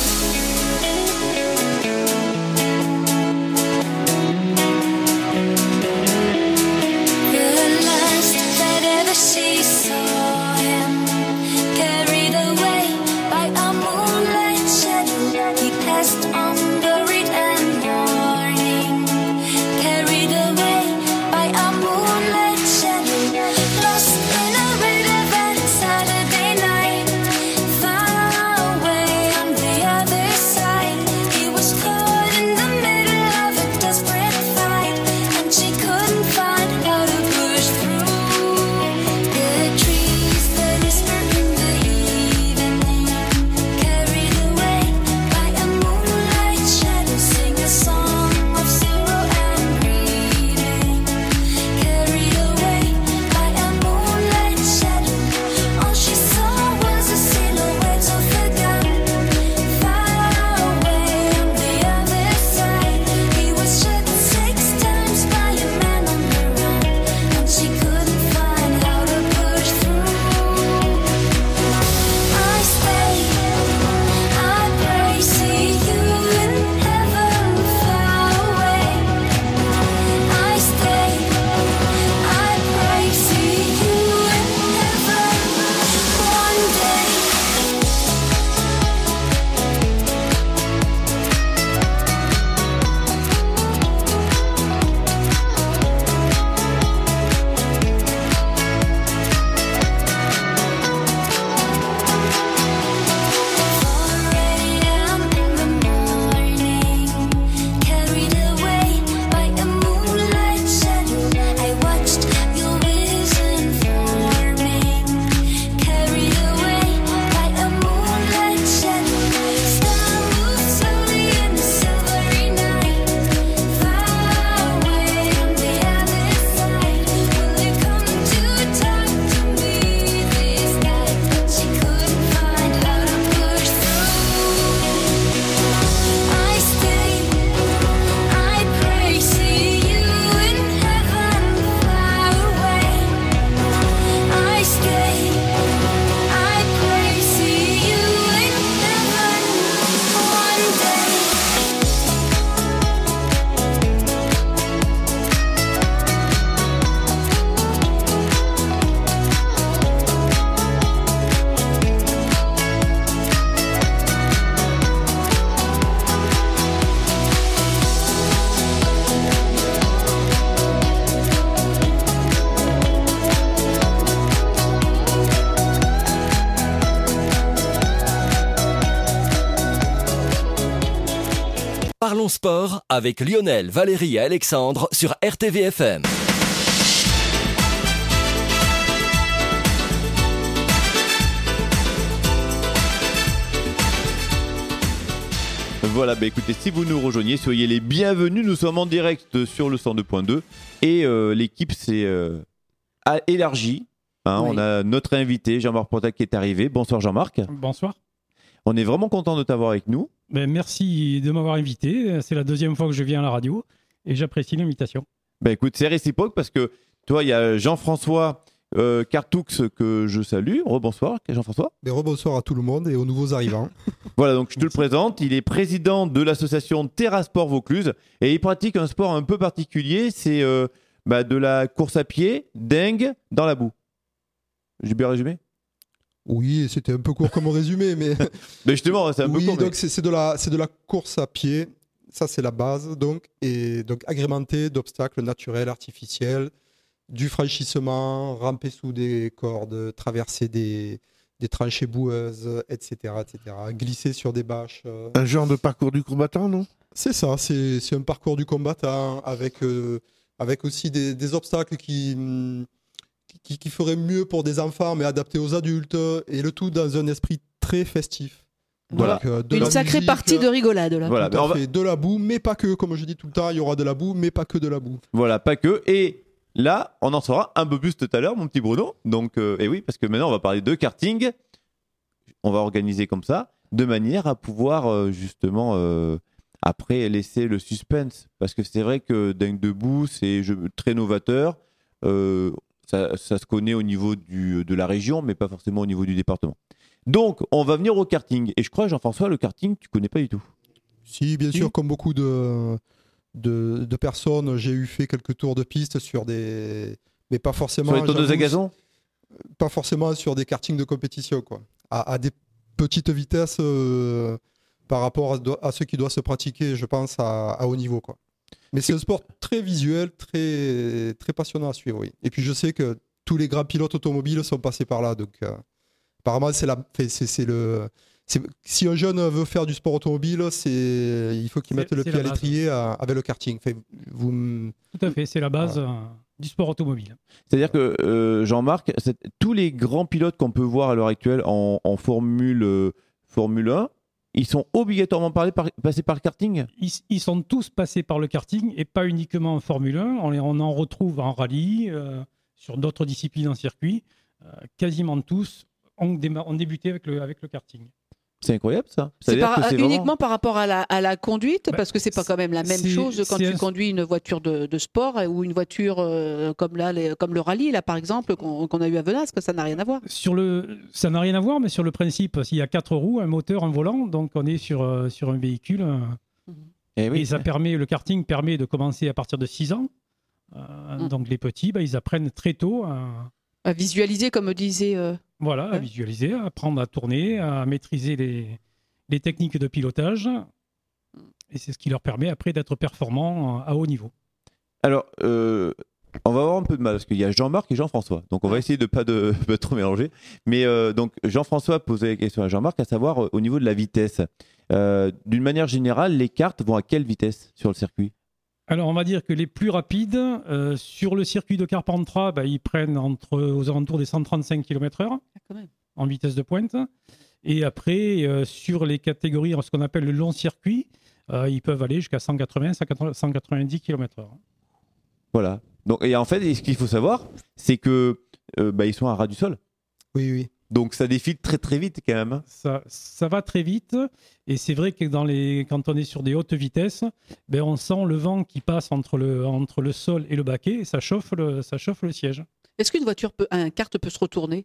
The last that ever she saw him, carried away by a moonlight shadow, he passed unburied and mourning. Carried away by a moonlight shadow, lost in a red event Saturday night, far away on Parlons Sport avec Lionel, Valérie et Alexandre sur R T V F M. Voilà, bah écoutez, si vous nous rejoignez, soyez les bienvenus. Nous sommes en direct sur le cent deux point deux et euh, l'équipe s'est euh, a élargie. Hein, Oui. On a notre invité, Jean-Marc Portal, qui est arrivé. Bonsoir Jean-Marc. Bonsoir. On est vraiment content de t'avoir avec nous. Ben, merci de m'avoir invité. C'est la deuxième fois que je viens à la radio et j'apprécie l'invitation. Bah écoute, c'est réciproque parce que toi, il y a Jean-François euh, Cartoux que je salue. Rebonsoir Jean-François. Mais rebonsoir à tout le monde et aux nouveaux arrivants. Voilà, donc je te le présente. Il est président de l'association Terrasport Vaucluse et il pratique un sport un peu particulier. C'est euh, bah, de la course à pied, dingue, dans la boue. J'ai bien résumé ? Oui, c'était un peu court comme résumé, mais Mais justement, c'est un peu oui, court. mais- donc c'est c'est de la c'est de la course à pied. Ça c'est la base, donc et donc agrémenté d'obstacles naturels, artificiels, du franchissement, ramper sous des cordes, traverser des des tranchées boueuses, et cetera, et cetera. Glisser sur des bâches. euh. Un genre de parcours du combattant, non? C'est ça, c'est c'est un parcours du combattant avec, euh, avec aussi des, des obstacles qui, hum, qui, qui feraient mieux pour des enfants, mais adaptés aux adultes, et le tout dans un esprit très festif. Voilà. Donc, euh, de Une la sacrée musique, partie de rigolade là. Voilà, tout mais à on va- fait, de la boue, mais pas que, comme je dis tout le temps, il y aura de la boue, mais pas que de la boue. Voilà, pas que. Et là, on en saura un peu plus tout à l'heure, mon petit Bruno. Donc, euh, et oui, parce que maintenant, on va parler de karting. On va organiser comme ça, de manière à pouvoir euh, justement euh, après laisser le suspense. Parce que c'est vrai que dingue debout, c'est jeu- très novateur. Euh, ça, ça se connaît au niveau du, de la région, mais pas forcément au niveau du département. Donc, on va venir au karting. Et je crois, Jean-François, le karting, tu connais pas du tout. Si, bien Si. sûr, comme beaucoup de, de, de personnes, j'ai eu fait quelques tours de piste sur des. Mais pas forcément. Sur les tondeuses à j'avoue, gazon pas forcément sur des kartings de compétition, quoi. À, à des petites vitesses euh, par rapport à, à ce qui doit se pratiquer, je pense, à, à haut niveau, quoi. Mais c'est un sport très visuel, très, très passionnant à suivre, oui. Et puis je sais que tous les grands pilotes automobiles sont passés par là, donc euh, apparemment c'est la, c'est, c'est, c'est le, c'est- si un jeune veut faire du sport automobile, c'est, il faut qu'il C'est- mette le c'est pied à la base. l'étrier à- avec le karting. Enfin, vous, m- Tout à fait, c'est la base euh, du sport automobile. C'est-à-dire que euh, Jean-Marc, c'est- tous les grands pilotes qu'on peut voir à l'heure actuelle en, en Formule, euh, Formule un, ils sont obligatoirement parlés par- passés par le karting. Ils, ils sont tous passés par le karting et pas uniquement en Formule un. On, les- on en retrouve en rallye, euh, sur d'autres disciplines en circuit. Euh, quasiment tous ont, déma- ont débuté avec le, avec le karting. C'est incroyable ça. C'est C'est-à-dire par- que c'est uniquement vraiment- par rapport à la, à la conduite, Bah, parce que c'est pas quand même la même c'est- chose quand c'est tu un- conduis une voiture de, de sport euh, ou une voiture euh, comme là, les- comme le rallye là par exemple qu'on qu'on a eu à Venasque, que ça n'a rien à voir. Sur le, ça n'a rien à voir, mais sur le principe, s'il y a quatre roues, un moteur, un volant, donc on est sur, euh, sur un véhicule. euh, Eh oui. Et ça permet, le karting permet de commencer à partir de six ans. Euh, Mm. Donc les petits, bah, ils apprennent très tôt à, À visualiser comme disait. euh, voilà, à Ouais. visualiser, à apprendre à tourner, à maîtriser les, les techniques de pilotage. Et c'est ce qui leur permet après d'être performants à haut niveau. Alors, euh, on va avoir un peu de mal parce qu'il y a Jean-Marc et Jean-François. Donc, on va essayer de pas de pas trop mélanger. Mais euh, donc, Jean-François posait la question à Jean-Marc, à savoir euh, au niveau de la vitesse. Euh, D'une manière générale, les cartes vont à quelle vitesse sur le circuit? Alors, on va dire que les plus rapides, euh, sur le circuit de Carpentras, bah, ils prennent entre, aux alentours des cent trente-cinq kilomètres heure ah, quand même. en vitesse de pointe. Et après, euh, sur les catégories, ce qu'on appelle le long circuit, euh, ils peuvent aller jusqu'à cent quatre-vingts, cent quatre-vingt-dix kilomètres heure. Voilà. Donc, et en fait, ce qu'il faut savoir, c'est que euh, bah, ils sont à ras du sol. oui, oui. Donc, ça défile très très vite quand même. hein. Ça, ça va très vite. Et c'est vrai que dans les, quand on est sur des hautes vitesses, ben on sent le vent qui passe entre le, entre le sol et le baquet. Et ça chauffe le, ça chauffe le siège. Est-ce qu'une voiture peut, un kart peut se retourner?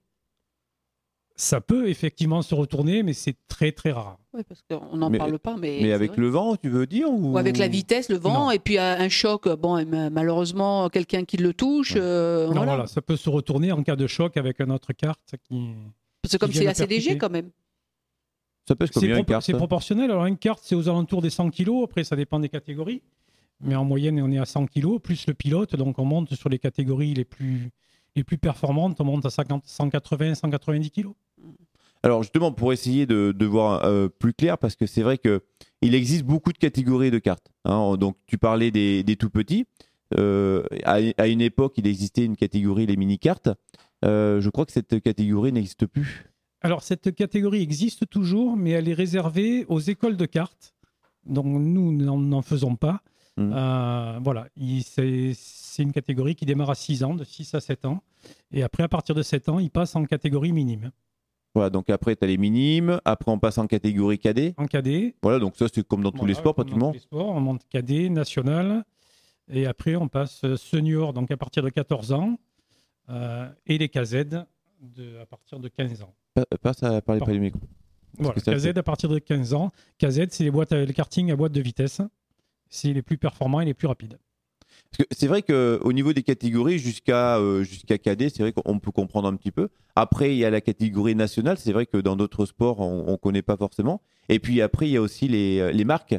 Ça peut effectivement se retourner, mais c'est très très rare. Oui, parce qu'on n'en Mais- parle pas, mais. Mais c'est avec vrai. le vent, tu veux dire ou... Ou avec la vitesse, le vent, Non. et puis euh, un choc, bon, et ma- malheureusement, quelqu'un qui le touche. Ouais. euh, Non, voilà. voilà, ça peut se retourner en cas de choc avec une autre carte qui. Parce que comme qui vient c'est le assez léger percuter. quand même. Ça pèse C'est combien une propo- carte? c'est proportionnel. Alors une carte, c'est aux alentours des cent kilos. Après, ça dépend des catégories. Mais en moyenne, on est à cent kilos, plus le pilote. Donc on monte sur les catégories les plus, les plus performantes. On monte à cinquante, cent quatre-vingts, cent quatre-vingt-dix kilos. Alors justement, pour essayer de, de voir euh, plus clair, parce que c'est vrai qu'il existe beaucoup de catégories de cartes. Hein. Donc tu parlais des, des tout petits. Euh, à, à une époque, il existait une catégorie, les mini-cartes. Euh, je crois que cette catégorie n'existe plus. Alors, cette catégorie existe toujours, mais elle est réservée aux écoles de cartes. Donc, nous n'en n'en faisons pas. Mmh. Euh, voilà, Il- c'est c'est une catégorie qui démarre à six ans, de six à sept ans. Et après, à partir de sept ans, il passe en catégorie minime. Voilà, donc après, tu as les minimes. Après, on passe en catégorie cadet. En cadet. Voilà, donc ça, c'est comme dans tous Voilà, les sports, comme dans pratiquement. tous les sports, on monte cadet, national. Et après, on passe senior, donc à partir de quatorze ans. Euh, et les K Z de, à partir de quinze ans. Pas, pas ça, parlez pas Pardon. du micro. Voilà, que ça K Z fait- à partir de quinze ans. K Z, c'est les, boîtes à, les kartings à boîte de vitesse. C'est les plus performants et les plus rapides. Parce que c'est vrai qu'au niveau des catégories, jusqu'à euh, jusqu'à cadet, c'est vrai qu'on peut comprendre un petit peu. Après, il y a la catégorie nationale. C'est vrai que dans d'autres sports, on ne connaît pas forcément. Et puis après, il y a aussi les, les marques.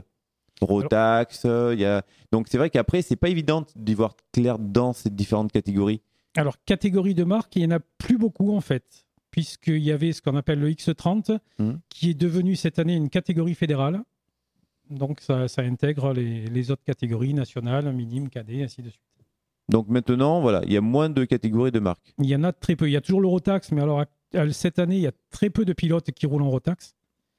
Rotax, euh, il y a... Donc c'est vrai qu'après, c'est pas évident d'y voir clair dans ces différentes catégories. Alors, catégorie de marque, il n'y en a plus beaucoup en fait, puisqu'il y avait ce qu'on appelle le X trente, Mhm. qui est devenu cette année une catégorie fédérale. Donc, ça, ça intègre les, les autres catégories nationales, minimes, cadets, ainsi de suite. Donc maintenant, voilà, il y a moins de catégories de marques. Il y en a très peu. Il y a toujours le Rotax, mais alors à- cette année, il y a très peu de pilotes qui roulent en Rotax.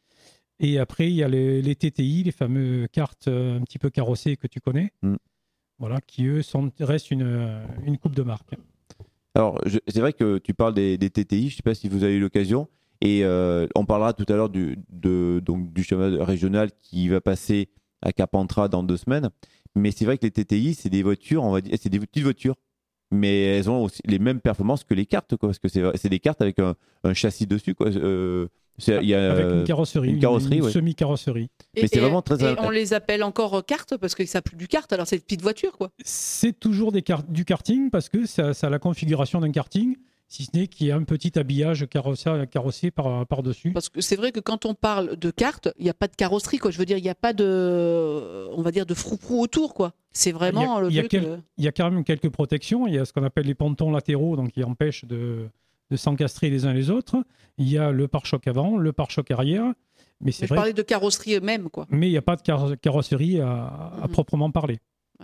Et après, il y a les, les T T I, les fameux cartes euh, un petit peu carrossées que tu connais, Mhm. voilà, qui eux sont, restent une, euh, une coupe de marque. Alors, je- c'est vrai que tu parles des, des T T I, je ne sais pas si vous avez eu l'occasion, et euh, on parlera tout à l'heure du, de, donc, du chemin régional qui va passer à Carpentras dans deux semaines. Mais c'est vrai que les T T I, c'est des voitures, on va dire, c'est des petites voitures, mais elles ont aussi les mêmes performances que les cartes, quoi, parce que c'est, c'est des cartes avec un, un châssis dessus, quoi. Euh, c'est- il y a, Avec euh, une carrosserie, une carrosserie, une ouais. semi-carrosserie. Et, Mais c'est et- vraiment très- et on les appelle encore cartes parce que ça plus du kart, alors c'est une petite voiture quoi. C'est toujours des car- du karting parce que ça, ça a la configuration d'un karting, si ce n'est qu'il y a un petit habillage carrossé, carrossé par, par-dessus. Parce que c'est vrai que quand on parle de cartes, il n'y a pas de carrosserie quoi. Je veux dire, il n'y a pas de, on va dire de froufrou autour quoi. C'est vraiment il y a, le il y a truc. quel- euh, il y a quand même quelques protections. Il y a ce qu'on appelle les pontons latéraux, donc qui empêchent de, de s'encastrer les uns les autres. Il y a le pare-choc avant, le pare-choc arrière. Mais c'est Je vrai. parlais de carrosserie même quoi. Mais il n'y a pas de car- carrosserie à, à Mhm. proprement parler.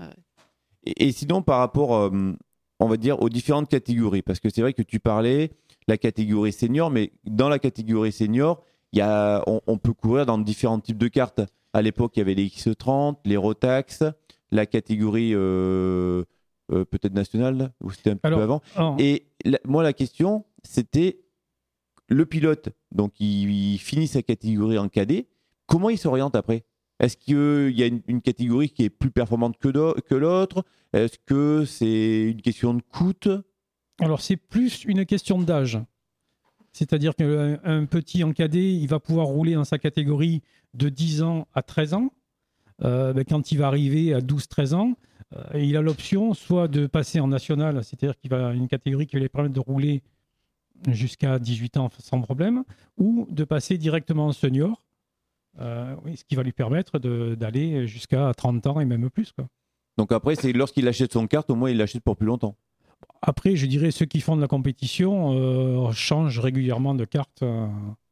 Et, et sinon, par rapport, euh, on va dire, aux différentes catégories, parce que c'est vrai que tu parlais la catégorie senior, mais dans la catégorie senior, il y a, on, on peut courir dans différents types de cartes. À l'époque, il y avait les X trente, les Rotax, la catégorie euh, euh, peut-être nationale, ou c'était un petit Alors, peu avant. en- Et la- moi, la question, c'était le pilote, donc il, il finit sa catégorie en cadet, comment il s'oriente après? Est-ce qu'il y a une, une catégorie qui est plus performante que, d'au- que l'autre? Est-ce que c'est une question de coût? Alors, c'est plus une question d'âge. C'est-à-dire qu'un un petit en cadet, il va pouvoir rouler dans sa catégorie de dix ans à treize ans. Euh, ben, quand il va arriver à douze treize ans, euh, il a l'option soit de passer en national, c'est-à-dire qu'il va une catégorie qui va lui permettre de rouler jusqu'à dix-huit ans sans problème, ou de passer directement en senior, euh, oui, ce qui va lui permettre de- d'aller jusqu'à trente ans et même plus, quoi. Donc après, c'est lorsqu'il achète son carte, au moins il l'achète pour plus longtemps. Après, je dirais, ceux qui font de la compétition euh, changent régulièrement de carte. euh.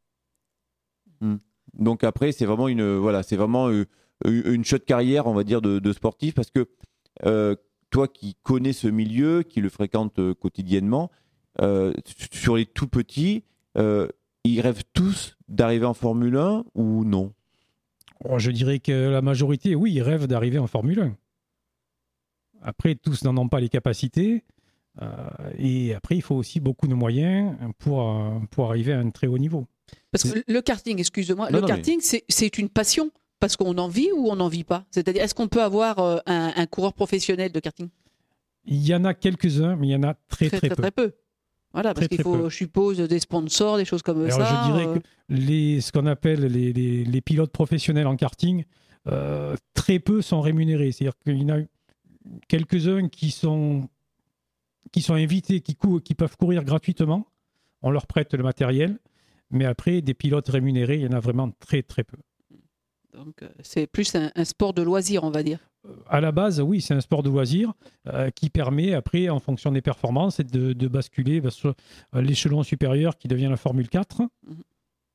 Donc après, c'est vraiment une, voilà, c'est vraiment euh, une shot carrière, on va dire, de, de sportif, parce que euh, toi qui connais ce milieu, qui le fréquente euh, quotidiennement, euh, sur les tout petits, euh, ils rêvent tous d'arriver en Formule un ou non? Oh, je dirais que la majorité, oui, ils rêvent d'arriver en Formule un. Après, tous n'en ont pas les capacités. euh, et après, il faut aussi beaucoup de moyens pour, euh, pour arriver à un très haut niveau. Parce que le karting, excuse-moi, Non, le non, karting c'est c'est une passion parce qu'on en vit ou on n'en vit pas. C'est-à-dire, est-ce qu'on peut avoir euh, un, un coureur professionnel de karting? Il y en a quelques-uns, mais il y en a très, très, Très très peu. très peu. Voilà, parce Très, qu'il très faut, peu. je suppose, des sponsors, des choses comme Alors, ça. je dirais euh, que les, ce qu'on appelle les, les- les pilotes professionnels en karting, euh, très peu sont rémunérés. C'est-à-dire qu'il y en a quelques-uns qui sont, qui sont invités, qui, cou- qui peuvent courir gratuitement. On leur prête le matériel. Mais après, des pilotes rémunérés, il y en a vraiment très, très peu. Donc, euh, c'est plus un, un sport de loisir, on va dire. À la base, oui, c'est un sport de loisir euh, qui permet, après, en fonction des performances, de, de basculer bah, sur l'échelon supérieur qui devient la Formule quatre. Mhm.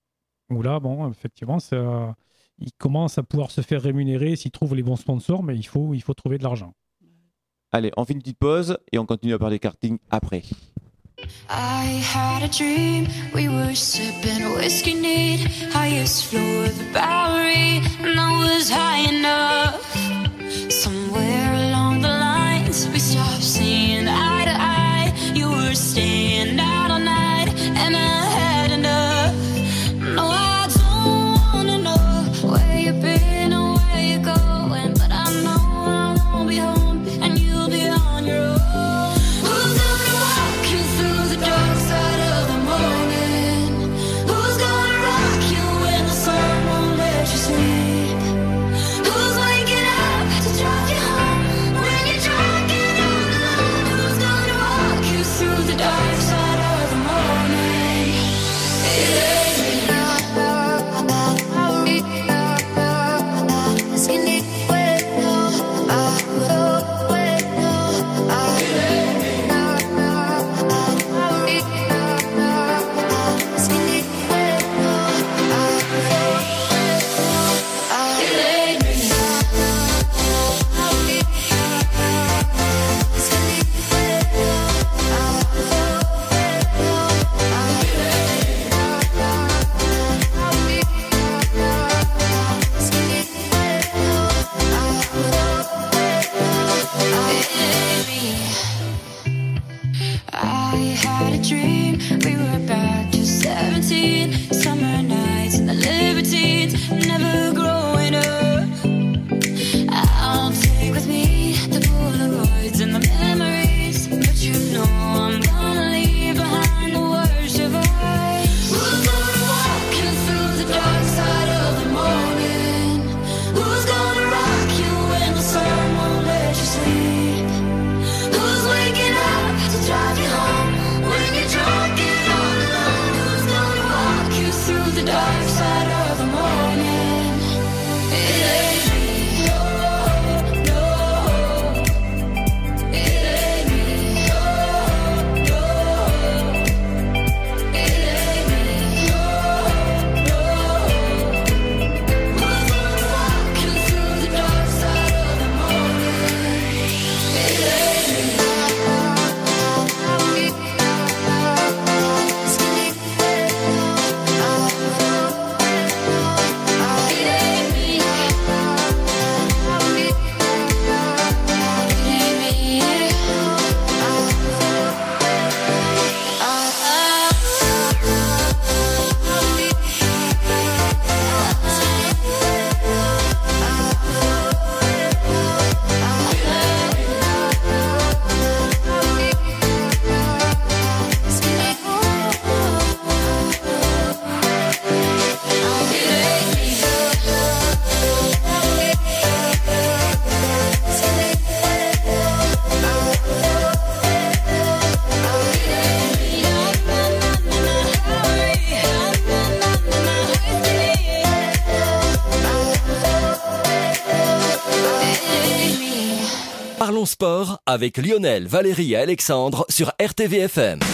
Où là, bon, effectivement, ça, il commence à pouvoir se faire rémunérer s'il trouve les bons sponsors, mais il faut, il faut trouver de l'argent. Allez, on fait une petite pause et on continue à parler karting après. I had a dream, we were sipping whiskey neat, highest floor of the Bowery, and I was high enough. Somewhere along the lines, we stopped seeing eye to eye. You were staying out all night, and I had enough. No, I don't wanna know where you've been or where you're going, but I know I won't be home, and you'll be on your own. Who's gonna walk you through the dark side of the morning? Who's gonna rock you when the sun won't let you sleep? Who's waking up to drive you home when you're drunk and all alone? Who's gonna walk you through the dark side of the morning? It ain't me. I had a dream, we were back to seventeen, summer nights and the libertines, never growing up. I'll take with me the Polaroids and the memories, but you know I'm gonna leave behind the worst of us. Who's gonna walk you through the dark side of the morning? Who's gonna rock you when the sun won't let you sleep? Who's waking up to drive you home when you're drunk and all alone? Who's gonna walk you through the dark side of the morning? It ain't me, no, no. It ain't me, no, no. It ain't me, no, no. Who's gonna walk you through the dark side of the morning? It ain't me. Parlons sport avec Lionel, Valérie et Alexandre sur R T V F M.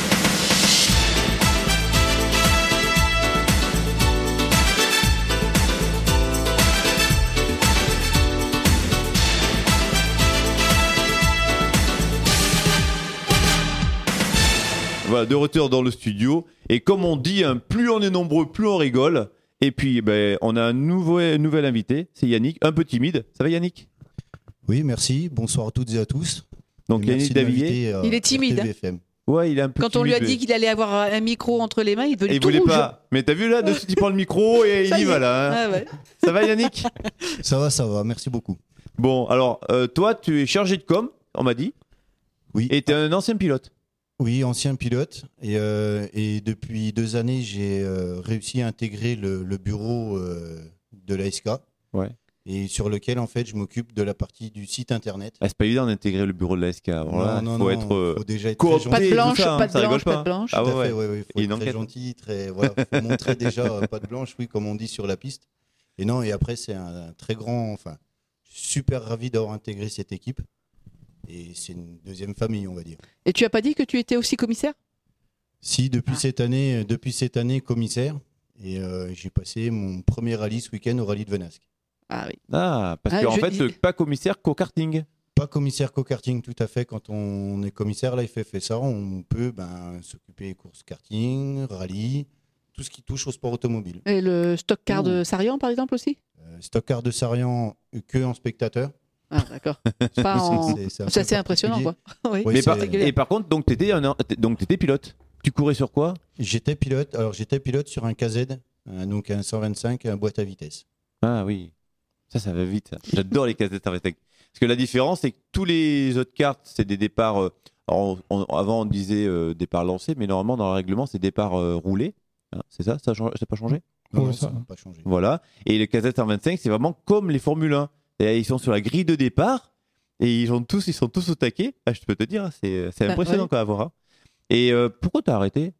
Voilà, de retour dans le studio. Et comme on dit, hein, plus on est nombreux, plus on rigole. Et puis, ben, on a un nouveau, nouvel invité, c'est Yannick, un peu timide. Ça va Yannick? Oui, merci. Bonsoir à toutes et à tous. Donc Et Yannick merci de Davillier. m'inviter à Il est timide, R T V F M. Ouais, il est un peu Quand on timide. lui a dit qu'il allait avoir un micro entre les mains, il Et devenait il tout voulait rouge. pas. Mais t'as vu là, de suite il prend le micro et Ça il y y va est. là. hein. Ah ouais. Ça va Yannick? Ça va, ça va. Merci beaucoup. Bon, alors euh, toi, tu es chargé de com, on m'a dit. Oui. Et t'es un ancien pilote. Oui, ancien pilote. Et, euh, et depuis deux années, j'ai euh, réussi à intégrer le, le bureau euh, de l'A S K. Ouais. Et sur lequel, en fait, je m'occupe de la partie du site internet. Ah, c'est pas évident d'intégrer le bureau de l'A S K. Alors là, non, non, faut non, être euh, faut déjà être coopté très Pas de et tout blanche, ça, hein, pas de ça rigole blanche, pas pas. de blanche. Ah Tout ouais, à fait, ouais. ouais, ouais. Il y a Faut une être très enquête. gentil, très, voilà, faut montrer déjà euh, pas de blanche, oui, comme on dit sur la piste. Et non, et après, c'est un, un très grand, enfin, super ravi d'avoir intégré cette équipe. Et c'est une deuxième famille, on va dire. Et tu as pas dit que tu étais aussi commissaire? Si, depuis cette année, euh, depuis cette année, commissaire. Et euh, j'ai passé mon premier rallye ce week-end au rallye de Venasque. Ah oui. Ah, parce Ah, qu'en je fait, dis- pas commissaire qu'au karting. Pas commissaire co-karting, tout à fait. Quand on est commissaire, la F F S A, on peut ben, s'occuper des courses karting, rallye, tout ce qui touche au sport automobile. Et le stock car de Ouh. Sarian, par exemple, aussi Euh, stock car de Sarian, que en spectateur. Ah, d'accord. Pas en- C'est- c'est un C'est peu assez impressionnant, quoi. Oui. Oui, Mais c'est- par- et par contre, donc t'étais un- donc t'étais pilote. Tu courais sur quoi? J'étais pilote. Alors j'étais pilote sur un K Z, euh, donc un cent vingt-cinq, un boîte à vitesse. Ah oui, ça, ça va vite. ça. J'adore les casettes cent vingt-cinq. Parce que la différence, c'est que tous les autres cartes, c'est des départs. euh, alors, on- on- avant, on disait euh, départ lancé, mais normalement, dans le règlement, c'est départ euh, roulé. Hein, c'est ça? Ça n'a pas changé? Non, Ouais, non, ça- ça n'a pas changé. Voilà. Et le K Z cent vingt-cinq, c'est vraiment comme les Formule un. C'est-à-dire, ils sont sur la grille de départ et ils sont tous, ils sont tous au taquet. Ah, je peux te dire, hein, c'est c'est Ah, impressionnant ouais. quoi, à voir. hein. Et euh, pourquoi t'as arrêté?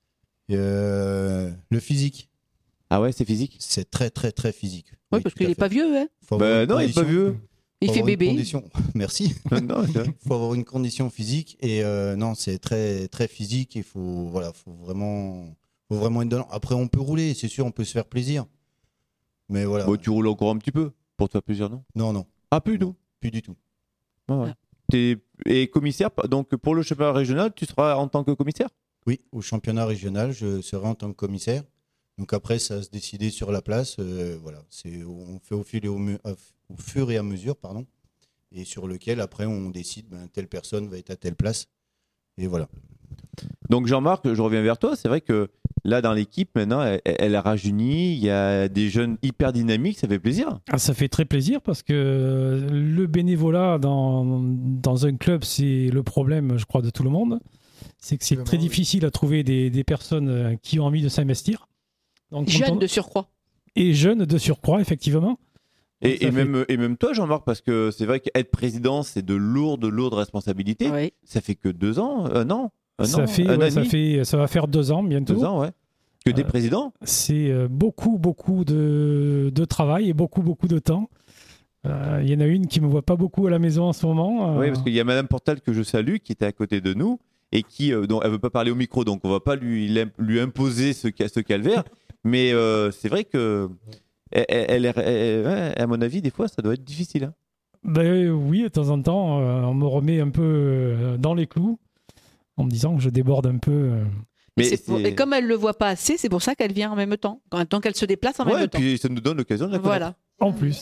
Euh, le physique, Ah ouais, c'est physique? c'est très très très physique. Oui, parce tout qu'il à n'est fait. pas vieux, hein. Faut avoir Bah une non, il est pas condition- vieux. Il faut fait avoir une bébé. condition- Merci. non, c'est vrai. Il faut avoir une condition physique et euh, non, c'est très très physique. Il faut voilà, faut vraiment, faut vraiment être dedans. Après, on peut rouler, c'est sûr, on peut se faire plaisir. Mais voilà. Bon, tu roules encore un petit peu pour te faire plaisir, non? Non, non, Ah, plus du tout. plus du tout. Ouais, ouais. Ah. T'es- Et commissaire, donc pour le championnat régional, tu seras en tant que commissaire? Oui, au championnat régional, je serai en tant que commissaire. Donc après, ça va se décider sur la place. euh, voilà, c'est on fait au fil et au, mu- au fur et à mesure, pardon, et sur lequel après on décide ben, telle personne va être à telle place. Et voilà. Donc Jean-Marc, je reviens vers toi. C'est vrai que là, dans l'équipe, maintenant, elle, elle a rajeuni. Il y a des jeunes hyper dynamiques. Ça fait plaisir. Ah, ça fait très plaisir parce que le bénévolat dans, dans un club, c'est le problème, je crois, de tout le monde. C'est que c'est Vraiment, très oui. difficile à trouver des, des personnes euh, qui ont envie de s'investir. Donc, quand Jeune on- de surcroît. Et jeunes de surcroît, effectivement. Donc, Et, ça et fait- même, et même toi, Jean-Marc, parce que c'est vrai qu'être président, c'est de lourdes, lourdes responsabilités. Oui. Ça fait que deux ans, un an, un ça, an, fait, un ouais, an et ça, demi, fait, ça va faire deux ans bientôt. deux ans, ouais. Que t'es Euh, président. C'est euh, beaucoup, beaucoup de, de travail et beaucoup, beaucoup de temps. Euh, Il y en a une qui ne me voit pas beaucoup à la maison en ce moment. euh, Oui, parce qu'il y a Madame Portal que je salue, qui était à côté de nous et qui, euh, donc, elle veut pas parler au micro, donc on va pas lui, lui imposer ce, ca- ce calvaire. Mais euh, c'est vrai que, elle, elle est- elle- ouais, à mon avis, des fois, ça doit être difficile. hein. Ben oui, de temps en temps, euh, on me remet un peu euh, dans les clous en me disant que je déborde un peu. euh. Et, Mais c'est pour- c'est- et comme elle ne le voit pas assez, c'est pour ça qu'elle vient en même temps. Quand, tant qu'elle se déplace en Ouais, même et temps. puis ça nous donne l'occasion de la connaître. Voilà. En plus.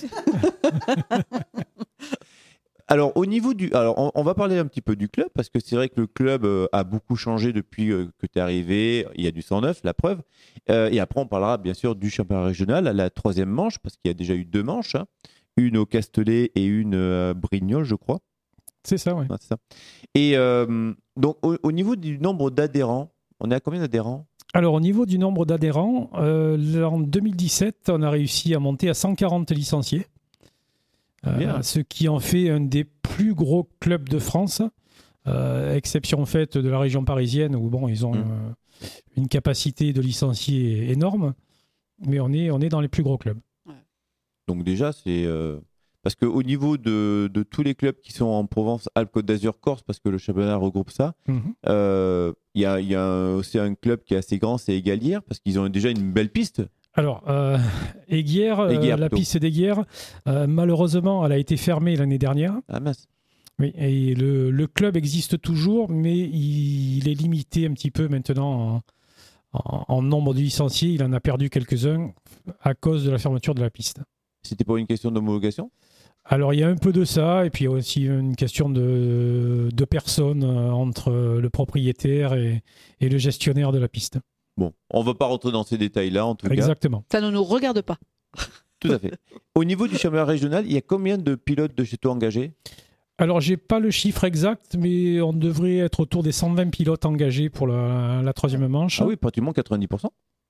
Alors, au niveau du. Alors, on, on va parler un petit peu du club, parce que c'est vrai que le club euh, a beaucoup changé depuis euh, que tu es arrivé. Il y a du cent neuf, la preuve. Euh, et après, on parlera bien sûr du championnat régional à la troisième manche, parce qu'il y a déjà eu deux manches. hein. Une au Castellet et une euh, à Brignoles, je crois. C'est ça, oui. Ouais, c'est ça. Et euh, donc, au, au niveau du nombre d'adhérents, on est à combien d'adhérents? Alors, au niveau du nombre d'adhérents, euh, en deux mille dix-sept, on a réussi à monter à cent quarante licenciés. Euh, Bien. ce qui en fait un des plus gros clubs de France, euh, exception faite de la région parisienne où bon, ils ont Mmh. euh, une capacité de licenciés énorme, mais on est, on est dans les plus gros clubs. Donc, déjà, c'est. euh, Parce qu'au niveau de, de tous les clubs qui sont en Provence, Alpes, Côte d'Azur, Corse, parce que le championnat regroupe ça, Mhm. euh, il y a, il y a un- aussi un club qui est assez grand, c'est Égalière, parce qu'ils ont déjà une belle piste. Alors, euh, Aiguière, euh, Aiguière, la plutôt. piste d'Aiguière, euh, malheureusement, elle a été fermée l'année dernière. Ah mince. Oui, et le, le club existe toujours, mais il, il est limité un petit peu maintenant en, en- en nombre de licenciés. Il en a perdu quelques-uns à cause de la fermeture de la piste. C'était pas une question d'homologation? Alors, il y a un peu de ça, et puis il y a aussi une question de, de personnes euh, entre le propriétaire et, et le gestionnaire de la piste. Bon, on va pas rentrer dans ces détails-là, en tout Exactement. Ça ne nous regarde pas. cas. Tout à fait. Au niveau du championnat régional, il y a combien de pilotes de chez toi engagés? Alors, j'ai pas le chiffre exact, mais on devrait être autour des cent vingt pilotes engagés pour la, la troisième manche. Ah oui, pratiquement quatre-vingt-dix pour cent.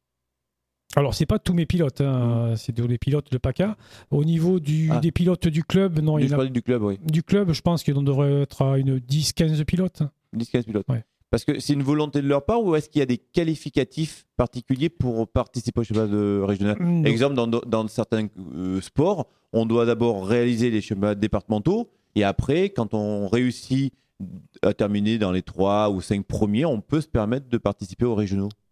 Alors, c'est pas tous mes pilotes, hein, c'est tous les pilotes de PACA. Au niveau du, Ah. des pilotes du club, non, il Je y en a, parlais du club, oui. du club, je pense qu'il en devrait être à une dix quinze pilotes. dix quinze pilotes. Ouais. Parce que c'est une volonté de leur part ou est-ce qu'il y a des qualificatifs particuliers pour participer au championnat de- régional? Non. Exemple, dans, dans certains euh, sports, on doit d'abord réaliser les championnats départementaux et après, quand on réussit à terminer dans les trois ou cinq premiers, on peut se permettre de participer aux régionaux.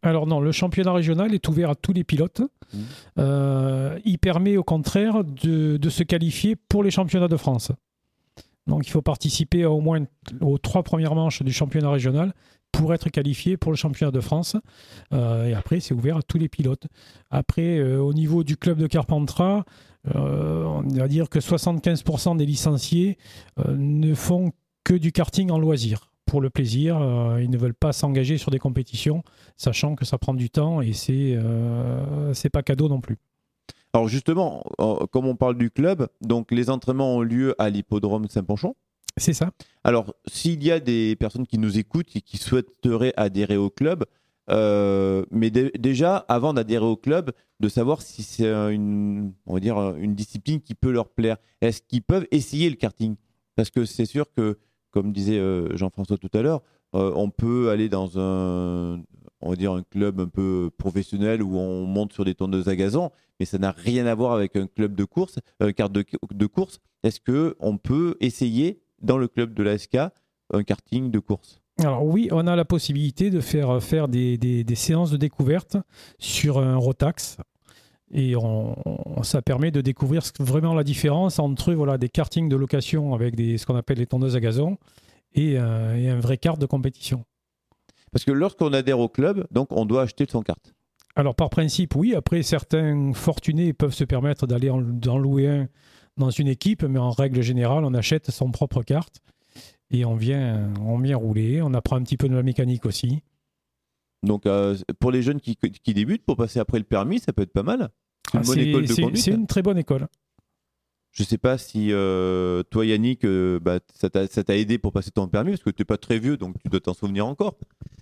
Alors non, le championnat régional est ouvert à tous les pilotes. Mmh. Euh, il permet au contraire de, de se qualifier pour les championnats de France. Donc il faut participer à au moins aux trois premières manches du championnat régional pour être qualifié pour le championnat de France. Euh, et après, c'est ouvert à tous les pilotes. Après, euh, au niveau du club de Carpentras, euh, on va dire que soixante-quinze pour cent des licenciés euh, ne font que du karting en loisir. Pour le plaisir, euh, ils ne veulent pas s'engager sur des compétitions, sachant que ça prend du temps et c'est euh, c'est pas cadeau non plus. Alors justement, euh, comme on parle du club, donc les entraînements ont lieu à l'hippodrome Saint-Ponchon. C'est ça. Alors, s'il y a des personnes qui nous écoutent et qui souhaiteraient adhérer au club, euh, mais dé- déjà, avant d'adhérer au club, de savoir si c'est une, on va dire, une discipline qui peut leur plaire. Est-ce qu'ils peuvent essayer le karting ? Parce que c'est sûr que, comme disait euh, Jean-François tout à l'heure, euh, on peut aller dans un, on va dire, un club un peu professionnel où on monte sur des tondeuses à gazon, mais ça n'a rien à voir avec un club de course, euh, carte de, de course. Est-ce qu'on peut essayer dans le club de l'A S K un karting de course ? Alors oui, on a la possibilité de faire, faire des, des, des séances de découverte sur un Rotax. Et on, on- ça permet de découvrir ce- vraiment la différence entre voilà, des kartings de location avec des, ce qu'on appelle les tondeuses à gazon et, euh, et un vrai kart de compétition. Parce que lorsqu'on adhère au club, donc on doit acheter son carte. Alors par principe, oui. Après, certains fortunés peuvent se permettre d'aller en, d'en louer un dans une équipe, mais en règle générale, on achète son propre carte et on vient, on vient rouler. On apprend un petit peu de la mécanique aussi. Donc euh, pour les jeunes qui, qui débutent, pour passer après le permis, ça peut être pas mal. C'est une Ah, bonne c'est- école de c'est- conduite. c'est une très bonne école. Je ne sais pas si euh, toi, Yannick, euh, bah, ça t'a ça t'a aidé pour passer ton permis, parce que tu n'es pas très vieux, donc tu dois t'en souvenir encore.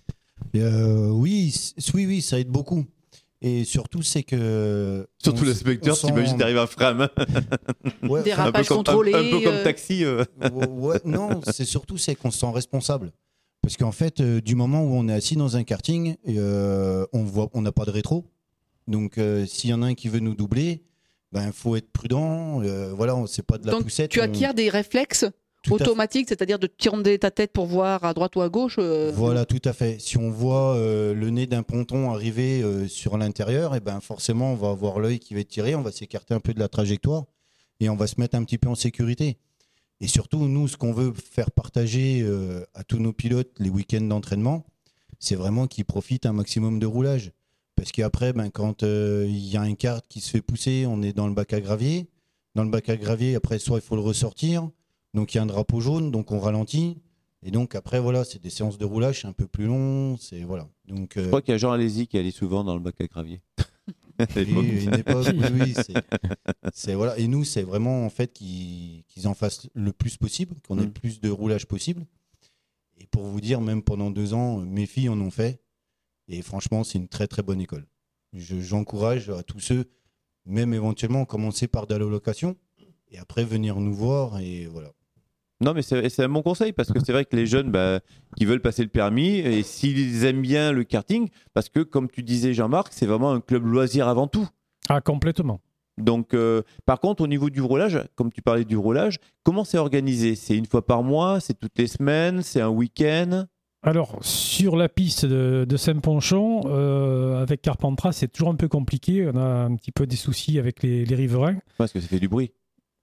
Euh, oui, c- oui, oui, ça aide beaucoup. Et surtout, c'est que. Surtout on s- l'inspecteur, on s'en- t'imagines, t'arrives à Fram. Ouais, un, Dérapage peu comme, un- contrôlé, un peu comme euh. taxi. euh. Ouais, ouais, non, c'est surtout c'est qu'on se sent responsable. Parce qu'en fait, euh, du moment où on est assis dans un karting, euh, on voit, on n'a pas de rétro. Donc, euh, s'il y en a un qui veut nous doubler, ben faut être prudent. Euh, voilà, on- c'est pas de la Donc poussette. tu on- acquiers des réflexes Tout à fait. automatiques, c'est-à-dire de tirer ta tête pour voir à droite ou à gauche. euh, Voilà, tout à fait. Si on voit euh, le nez d'un ponton arriver euh, sur l'intérieur, et ben forcément, on va avoir l'œil qui va être tiré, on va s'écarter un peu de la trajectoire et on va se mettre un petit peu en sécurité. Et surtout, nous, ce qu'on veut faire partager euh, à tous nos pilotes les week-ends d'entraînement, c'est vraiment qu'ils profitent un maximum de roulage. Parce qu'après, ben, quand euh, il y a un kart qui se fait pousser, on est dans le bac à gravier. Dans le bac à gravier, après, soit il faut le ressortir. Donc, il y a un drapeau jaune, donc on ralentit. Et donc, après, voilà, c'est des séances de roulage, c'est un peu plus long. C'est, voilà. Donc, euh, Je crois qu'il y a Jean Alési qui allait souvent dans le bac à gravier. oui, une époque, oui, oui, c'est, c'est- voilà. Et nous, c'est vraiment en fait qu'ils, qu'ils en fassent le plus possible, qu'on ait Mm. le plus de roulage possible. Et pour vous dire, même pendant deux ans, mes filles en ont fait. Et franchement, c'est une très très bonne école. Je- j'encourage à tous ceux, même éventuellement, commencer par de la location et après venir nous voir. Et voilà. Non, mais c'est c'est un bon conseil, parce que c'est vrai que les jeunes bah, qui veulent passer le permis, et s'ils aiment bien le karting, parce que comme tu disais Jean-Marc, c'est vraiment un club loisir avant tout. Ah, complètement. Donc, euh, par contre, au niveau du roulage, comme tu parlais du roulage, comment c'est organisé ? C'est une fois par mois ? C'est toutes les semaines ? C'est un week-end ? Alors, sur la piste de, de Saint-Ponchon, euh, avec Carpentras, c'est toujours un peu compliqué. On a un petit peu des soucis avec les, les riverains. Parce que ça fait du bruit.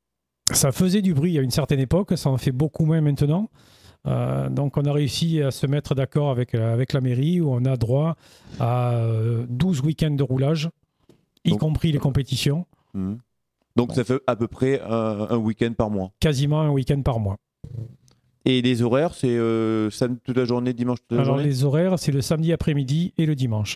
Ça faisait du bruit à une certaine époque, ça en fait beaucoup moins maintenant. Euh, donc, on a réussi à se mettre d'accord avec, euh, avec la mairie où on a droit à euh, douze week-ends de roulage, y Donc- compris les compétitions, Mhm. Donc, ça fait à peu près un, un week-end par mois. quasiment un week-end par mois. Et les horaires, c'est euh, samedi toute la journée, dimanche toute la Alors, journée les horaires, c'est le samedi après-midi et le dimanche.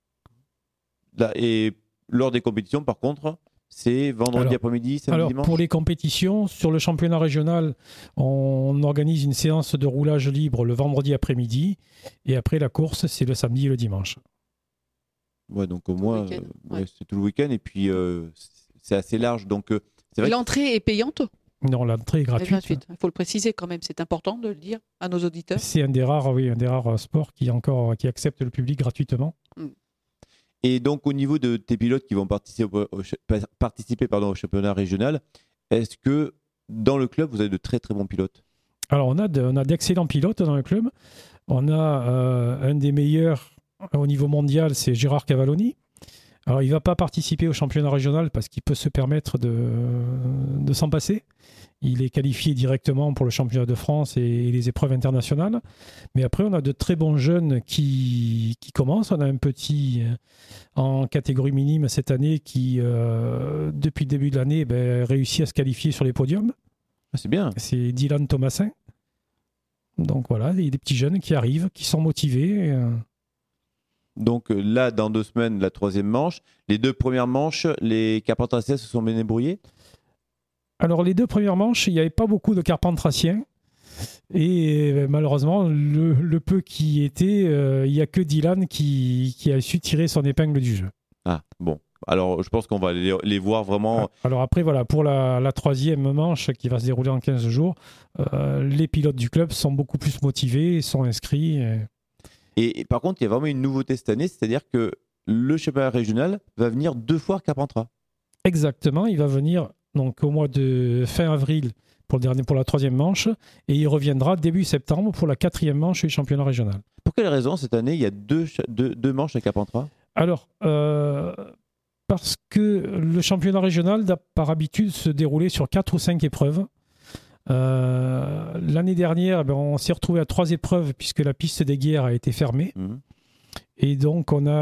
Là, et lors des compétitions, par contre, c'est vendredi Alors- après-midi, samedi, Alors, dimanche pour les compétitions, sur le championnat régional, on organise une séance de roulage libre le vendredi après-midi. Et après, la course, c'est le samedi et le dimanche. Ouais, donc au moins, week-end, euh, ouais, ouais. c'est tout le week-end. Et puis, euh, c'est assez large. Donc, euh, c'est vrai que- L'entrée est payante, Non, l'entrée est elle est gratuite. gratuite. Il faut le préciser quand même, c'est important de le dire à nos auditeurs. C'est un des rares, oui, un des rares sports qui, encore, qui accepte le public gratuitement. Et donc, au niveau de tes pilotes qui vont participer, au, au cha- pa- participer pardon, au championnat régional, est-ce que dans le club, vous avez de très très bons pilotes ? Alors, on a, de- on a d'excellents pilotes dans le club. On a euh, un des meilleurs Au niveau mondial, c'est Gérard Cavalloni. Alors, il ne va pas participer au championnat régional parce qu'il peut se permettre de, de s'en passer. Il est qualifié directement pour le championnat de France et les épreuves internationales. Mais après, on a de très bons jeunes qui, qui commencent. On a un petit en catégorie minime cette année qui, euh, depuis le début de l'année, ben, réussit à se qualifier sur les podiums. Ah, c'est bien. C'est Dylan Thomasin. Donc voilà, il y a des petits jeunes qui arrivent, qui sont motivés. euh. Donc euh, là, dans deux semaines, la troisième manche. Les deux premières manches, les Carpentraciens se sont bien débrouillés. Alors les deux premières manches, il n'y avait pas beaucoup de Carpentraciens. Et euh, malheureusement, le, le peu qui était, euh, il n'y a que Dylan qui, qui a su tirer son épingle du jeu. Ah, bon. Alors, je pense qu'on va les, les voir vraiment. Alors après, voilà, pour la, la troisième manche qui va se dérouler en quinze jours, euh, les pilotes du club sont beaucoup plus motivés, sont inscrits. Et... Et, et par contre, il y a vraiment une nouveauté cette année, c'est-à-dire que le championnat régional va venir deux fois à Carpentras. Exactement, il va venir donc, au mois de fin avril pour, le dernier, pour la troisième manche et il reviendra début septembre pour la quatrième manche du championnat régional. Pour quelle raison cette année, il y a deux, deux, deux manches à Carpentras? Alors, euh, parce que le championnat régional a par habitude se dérouler sur quatre ou cinq épreuves. Euh, l'année dernière, ben, on s'est retrouvé à trois épreuves puisque la piste des Guiers a été fermée. Mmh. Et donc, on a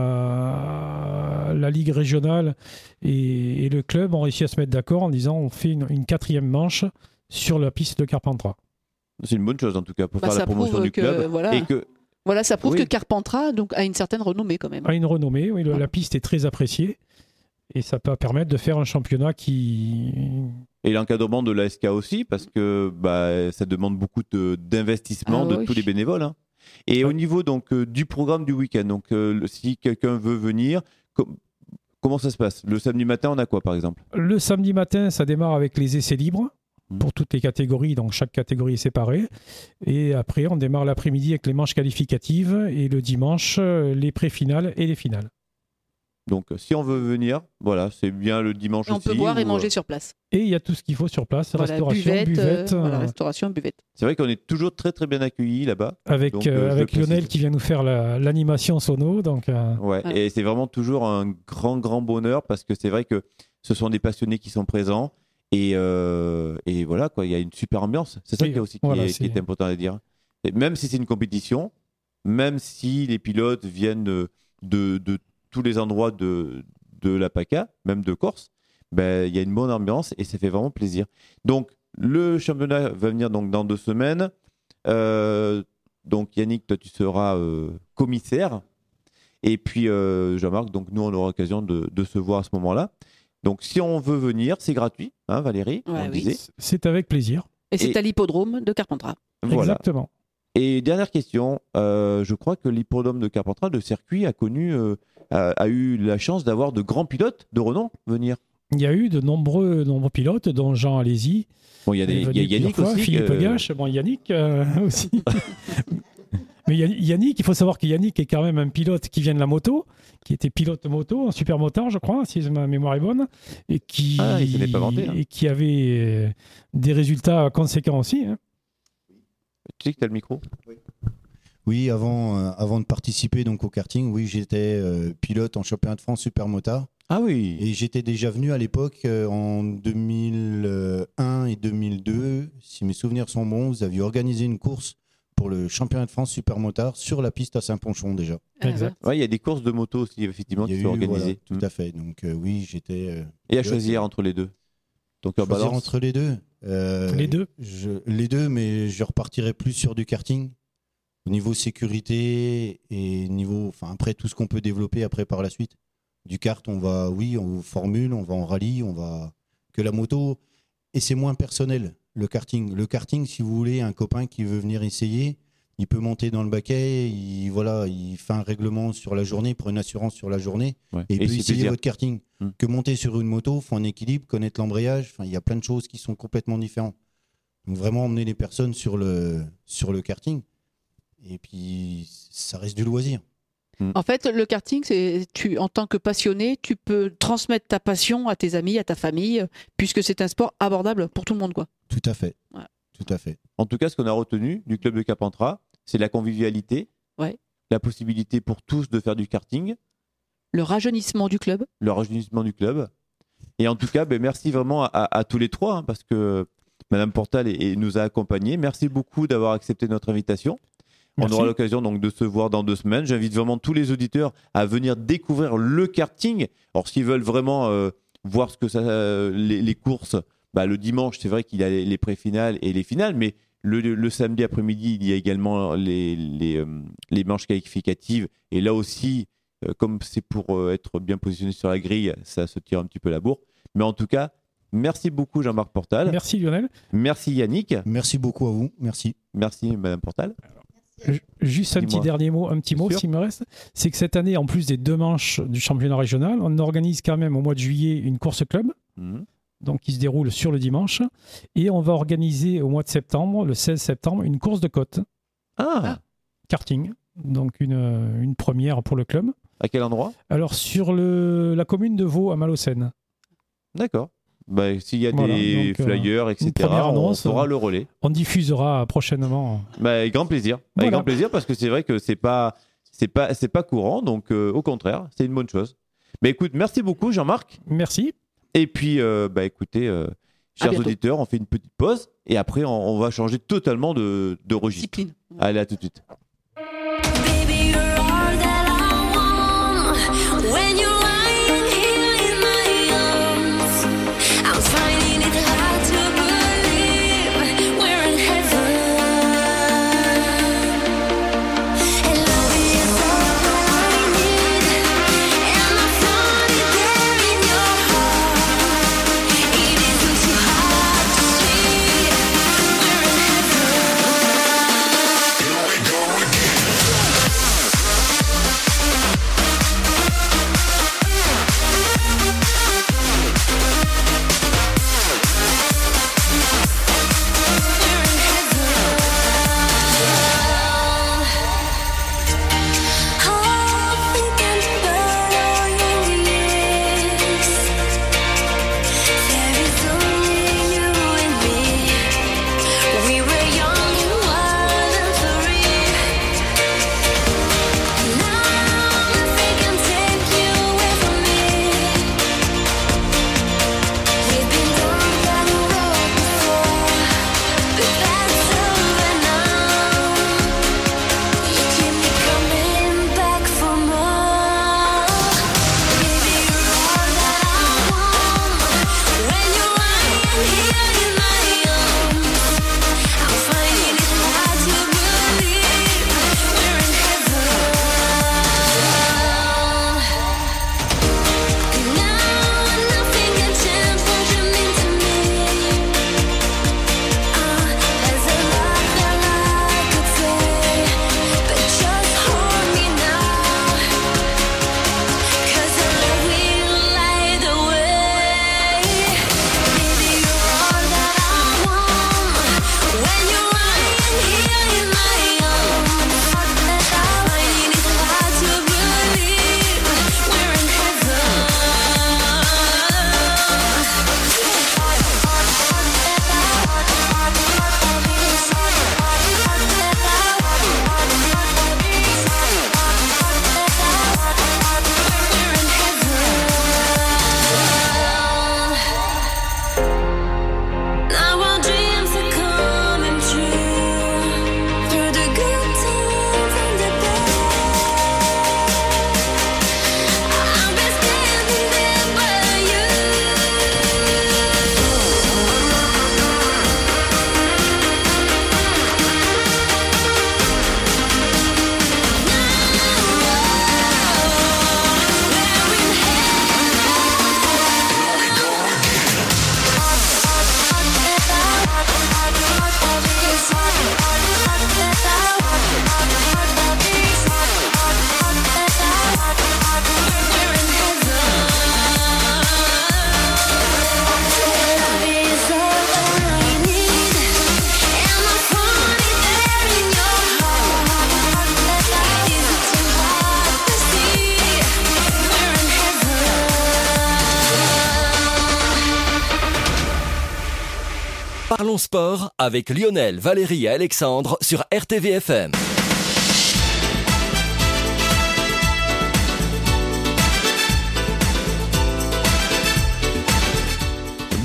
euh, la Ligue régionale et, et le club ont réussi à se mettre d'accord en disant on fait une, une quatrième manche sur la piste de Carpentras. C'est une bonne chose en tout cas pour Bah, faire ça la promotion prouve du que, club. voilà. Et que, Voilà, ça prouve Oui. que Carpentras donc, a une certaine renommée quand même. A une renommée, oui, le- la piste est très appréciée et ça peut permettre de faire un championnat qui. et l'encadrement de l'A S K aussi, parce que bah, ça demande beaucoup de- d'investissement Ah de oui. tous les bénévoles. hein. Et au niveau donc, euh, du programme du week-end, donc, euh, le- si quelqu'un veut venir, com- comment ça se passe? Le samedi matin, on a quoi par exemple? Le samedi matin, ça démarre avec les essais libres Mhm. pour toutes les catégories, donc chaque catégorie est séparée. Et après, on démarre l'après-midi avec les manches qualificatives et le dimanche, euh, les pré-finales et les finales. Donc si on veut venir, voilà, c'est bien le dimanche Et on aussi. peut boire et où, manger euh, sur place. Et il y a tout ce qu'il faut sur place, Voilà, restauration, buvette, buvette, euh, voilà, euh, restauration, buvette. C'est vrai qu'on est toujours très très bien accueillis là-bas. avec, Donc, euh, euh, je avec le Lionel précise. qui vient nous faire la- l'animation sono. Donc, euh, Ouais, Ouais. et c'est vraiment toujours un grand, grand bonheur parce que c'est vrai que ce sont des passionnés qui sont présents et, euh, et voilà, quoi, il y a une super ambiance. C'est ça Oui, qui est aussi qui voilà, est, qui est c'est- important à dire. Et même si c'est une compétition, même si les pilotes viennent de, de, de tous les endroits de, de la PACA, même de Corse, ben, il y a une bonne ambiance et ça fait vraiment plaisir. Donc, le championnat va venir donc dans deux semaines. Euh, donc, Yannick, toi, tu seras euh, commissaire. Et puis, euh, Jean-Marc, donc nous, on aura l'occasion de, de se voir à ce moment-là. Donc, si on veut venir, c'est gratuit, hein, Valérie, Ouais, on le oui. disait. c'est avec plaisir. Et c'est Et- à l'hippodrome de Carpentras. Voilà. Exactement. Et dernière question, euh, je crois que l'hippodrome de Carpentras, le circuit, a connu, euh, a, a eu la chance d'avoir de grands pilotes de renom venir. Il y a eu de nombreux, nombreux pilotes, dont Jean Alési. Bon, il y a, des, est il y a venu Yannick plusieurs fois, aussi. Philippe euh, Gache, bon, Yannick euh, aussi. Mais Yann- Yannick, il faut savoir que Yannick est quand même un pilote qui vient de la moto, qui était pilote moto, un super motard, je crois, si ma mémoire est bonne, et qui, Ah, il s'en est pas vanté, hein. et qui avait euh, des résultats conséquents aussi. hein. Tu sais que tu as le micro? Oui, avant, euh, avant de participer donc au karting, oui, j'étais euh, pilote en championnat de France super motard. Ah oui. Et j'étais déjà venu à l'époque, euh, en deux mille un et deux mille deux, si mes souvenirs sont bons, vous aviez organisé une course pour le championnat de France super motard sur la piste à Saint-Ponchon déjà. Exact. Ouais, il y a des courses de moto aussi, effectivement, Il y a qui eu, sont organisées. voilà, Mm. tout à fait. Donc euh, oui, j'étais... euh, Et à pilote. choisir entre les deux. Donc, en Choisir balance. entre les deux. Euh, Les deux. je- Les deux, mais je repartirais plus sur du karting. Au niveau sécurité et niveau... Enfin, après, tout ce qu'on peut développer après par la suite. Du kart, on va, oui, en formule, on va en rallye, on va... Que la moto... Et c'est moins personnel, le karting. Le karting, si vous voulez, un copain qui veut venir essayer, il peut monter dans le baquet, il, voilà, il fait un règlement sur la journée, il prend une assurance sur la journée, Ouais. et il Et peut c'est essayer plaisir. votre karting. Mm. Que monter sur une moto, il faut un équilibre, connaître l'embrayage, enfin, il y a plein de choses qui sont complètement différentes. Donc vraiment emmener les personnes sur le, sur le karting. Et puis, ça reste du loisir. En fait, le karting, c'est tu, en tant que passionné, tu peux transmettre ta passion à tes amis, à ta famille, puisque c'est un sport abordable pour tout le monde, quoi. Tout à fait. Ouais. Tout à fait. En tout cas, ce qu'on a retenu du club de Carpentras, c'est la convivialité. Ouais. la possibilité pour tous de faire du karting, Le rajeunissement du club. le rajeunissement du club. Et en tout cas, ben, merci vraiment à, à- à tous les trois, hein, parce que Madame Portal et, et nous a accompagnés. Merci beaucoup d'avoir accepté notre invitation. Merci. On aura l'occasion donc de se voir dans deux semaines. J'invite vraiment tous les auditeurs à venir découvrir le karting. Alors, s'ils veulent vraiment euh, voir ce que ça, euh, les, les courses, bah, le dimanche, c'est vrai qu'il y a les, les pré-finales et les finales, mais le, le samedi après-midi, il y a également les, les, euh, les manches qualificatives. Et là aussi, euh, comme c'est pour euh, être bien positionné sur la grille, ça se tire un petit peu la bourre. Mais en tout cas, merci beaucoup Jean-Marc Portal. Merci Lionel. Merci Yannick. Merci beaucoup à vous. Merci. Merci Madame Portal. J- Juste un Dis-moi. petit dernier mot, un petit Bien mot sûr. s'il me reste, c'est que cette année, en plus des deux manches du championnat régional, on organise quand même au mois de juillet une course club, Mhm. donc qui se déroule sur le dimanche, et on va organiser au mois de septembre, le seize septembre, une course de côte, Ah, karting, donc une, euh, une première pour le club. à quel endroit? Alors sur le, la commune de Vaux à Malocène. D'accord. Bah, s'il y a Voilà, des donc, euh, flyers, et cetera, première on annonce, fera euh, le relais. On diffusera prochainement. Bah, avec grand plaisir. Avec Voilà. grand plaisir parce que c'est vrai que c'est pas, c'est pas, c'est pas courant. Donc, euh, au contraire, c'est une bonne chose. Mais écoute, merci beaucoup, Jean-Marc. Merci. Et puis, euh, bah, écoutez, euh, chers bientôt. auditeurs, on fait une petite pause et après, on, on va changer totalement de, de registre. Discipline. Allez, à tout de suite. Baby, you're all that I want. When you're lying here in my arms, I'm finding it hard to believe we're in heaven. And love is all I need, and I found it there in your heart. It isn't too hard to see we're in heaven. Here we go again. Now our dreams are coming true through the good times and the bad. I'll be standing there by you. Parlons sport avec Lionel, Valérie et Alexandre sur R T V F M.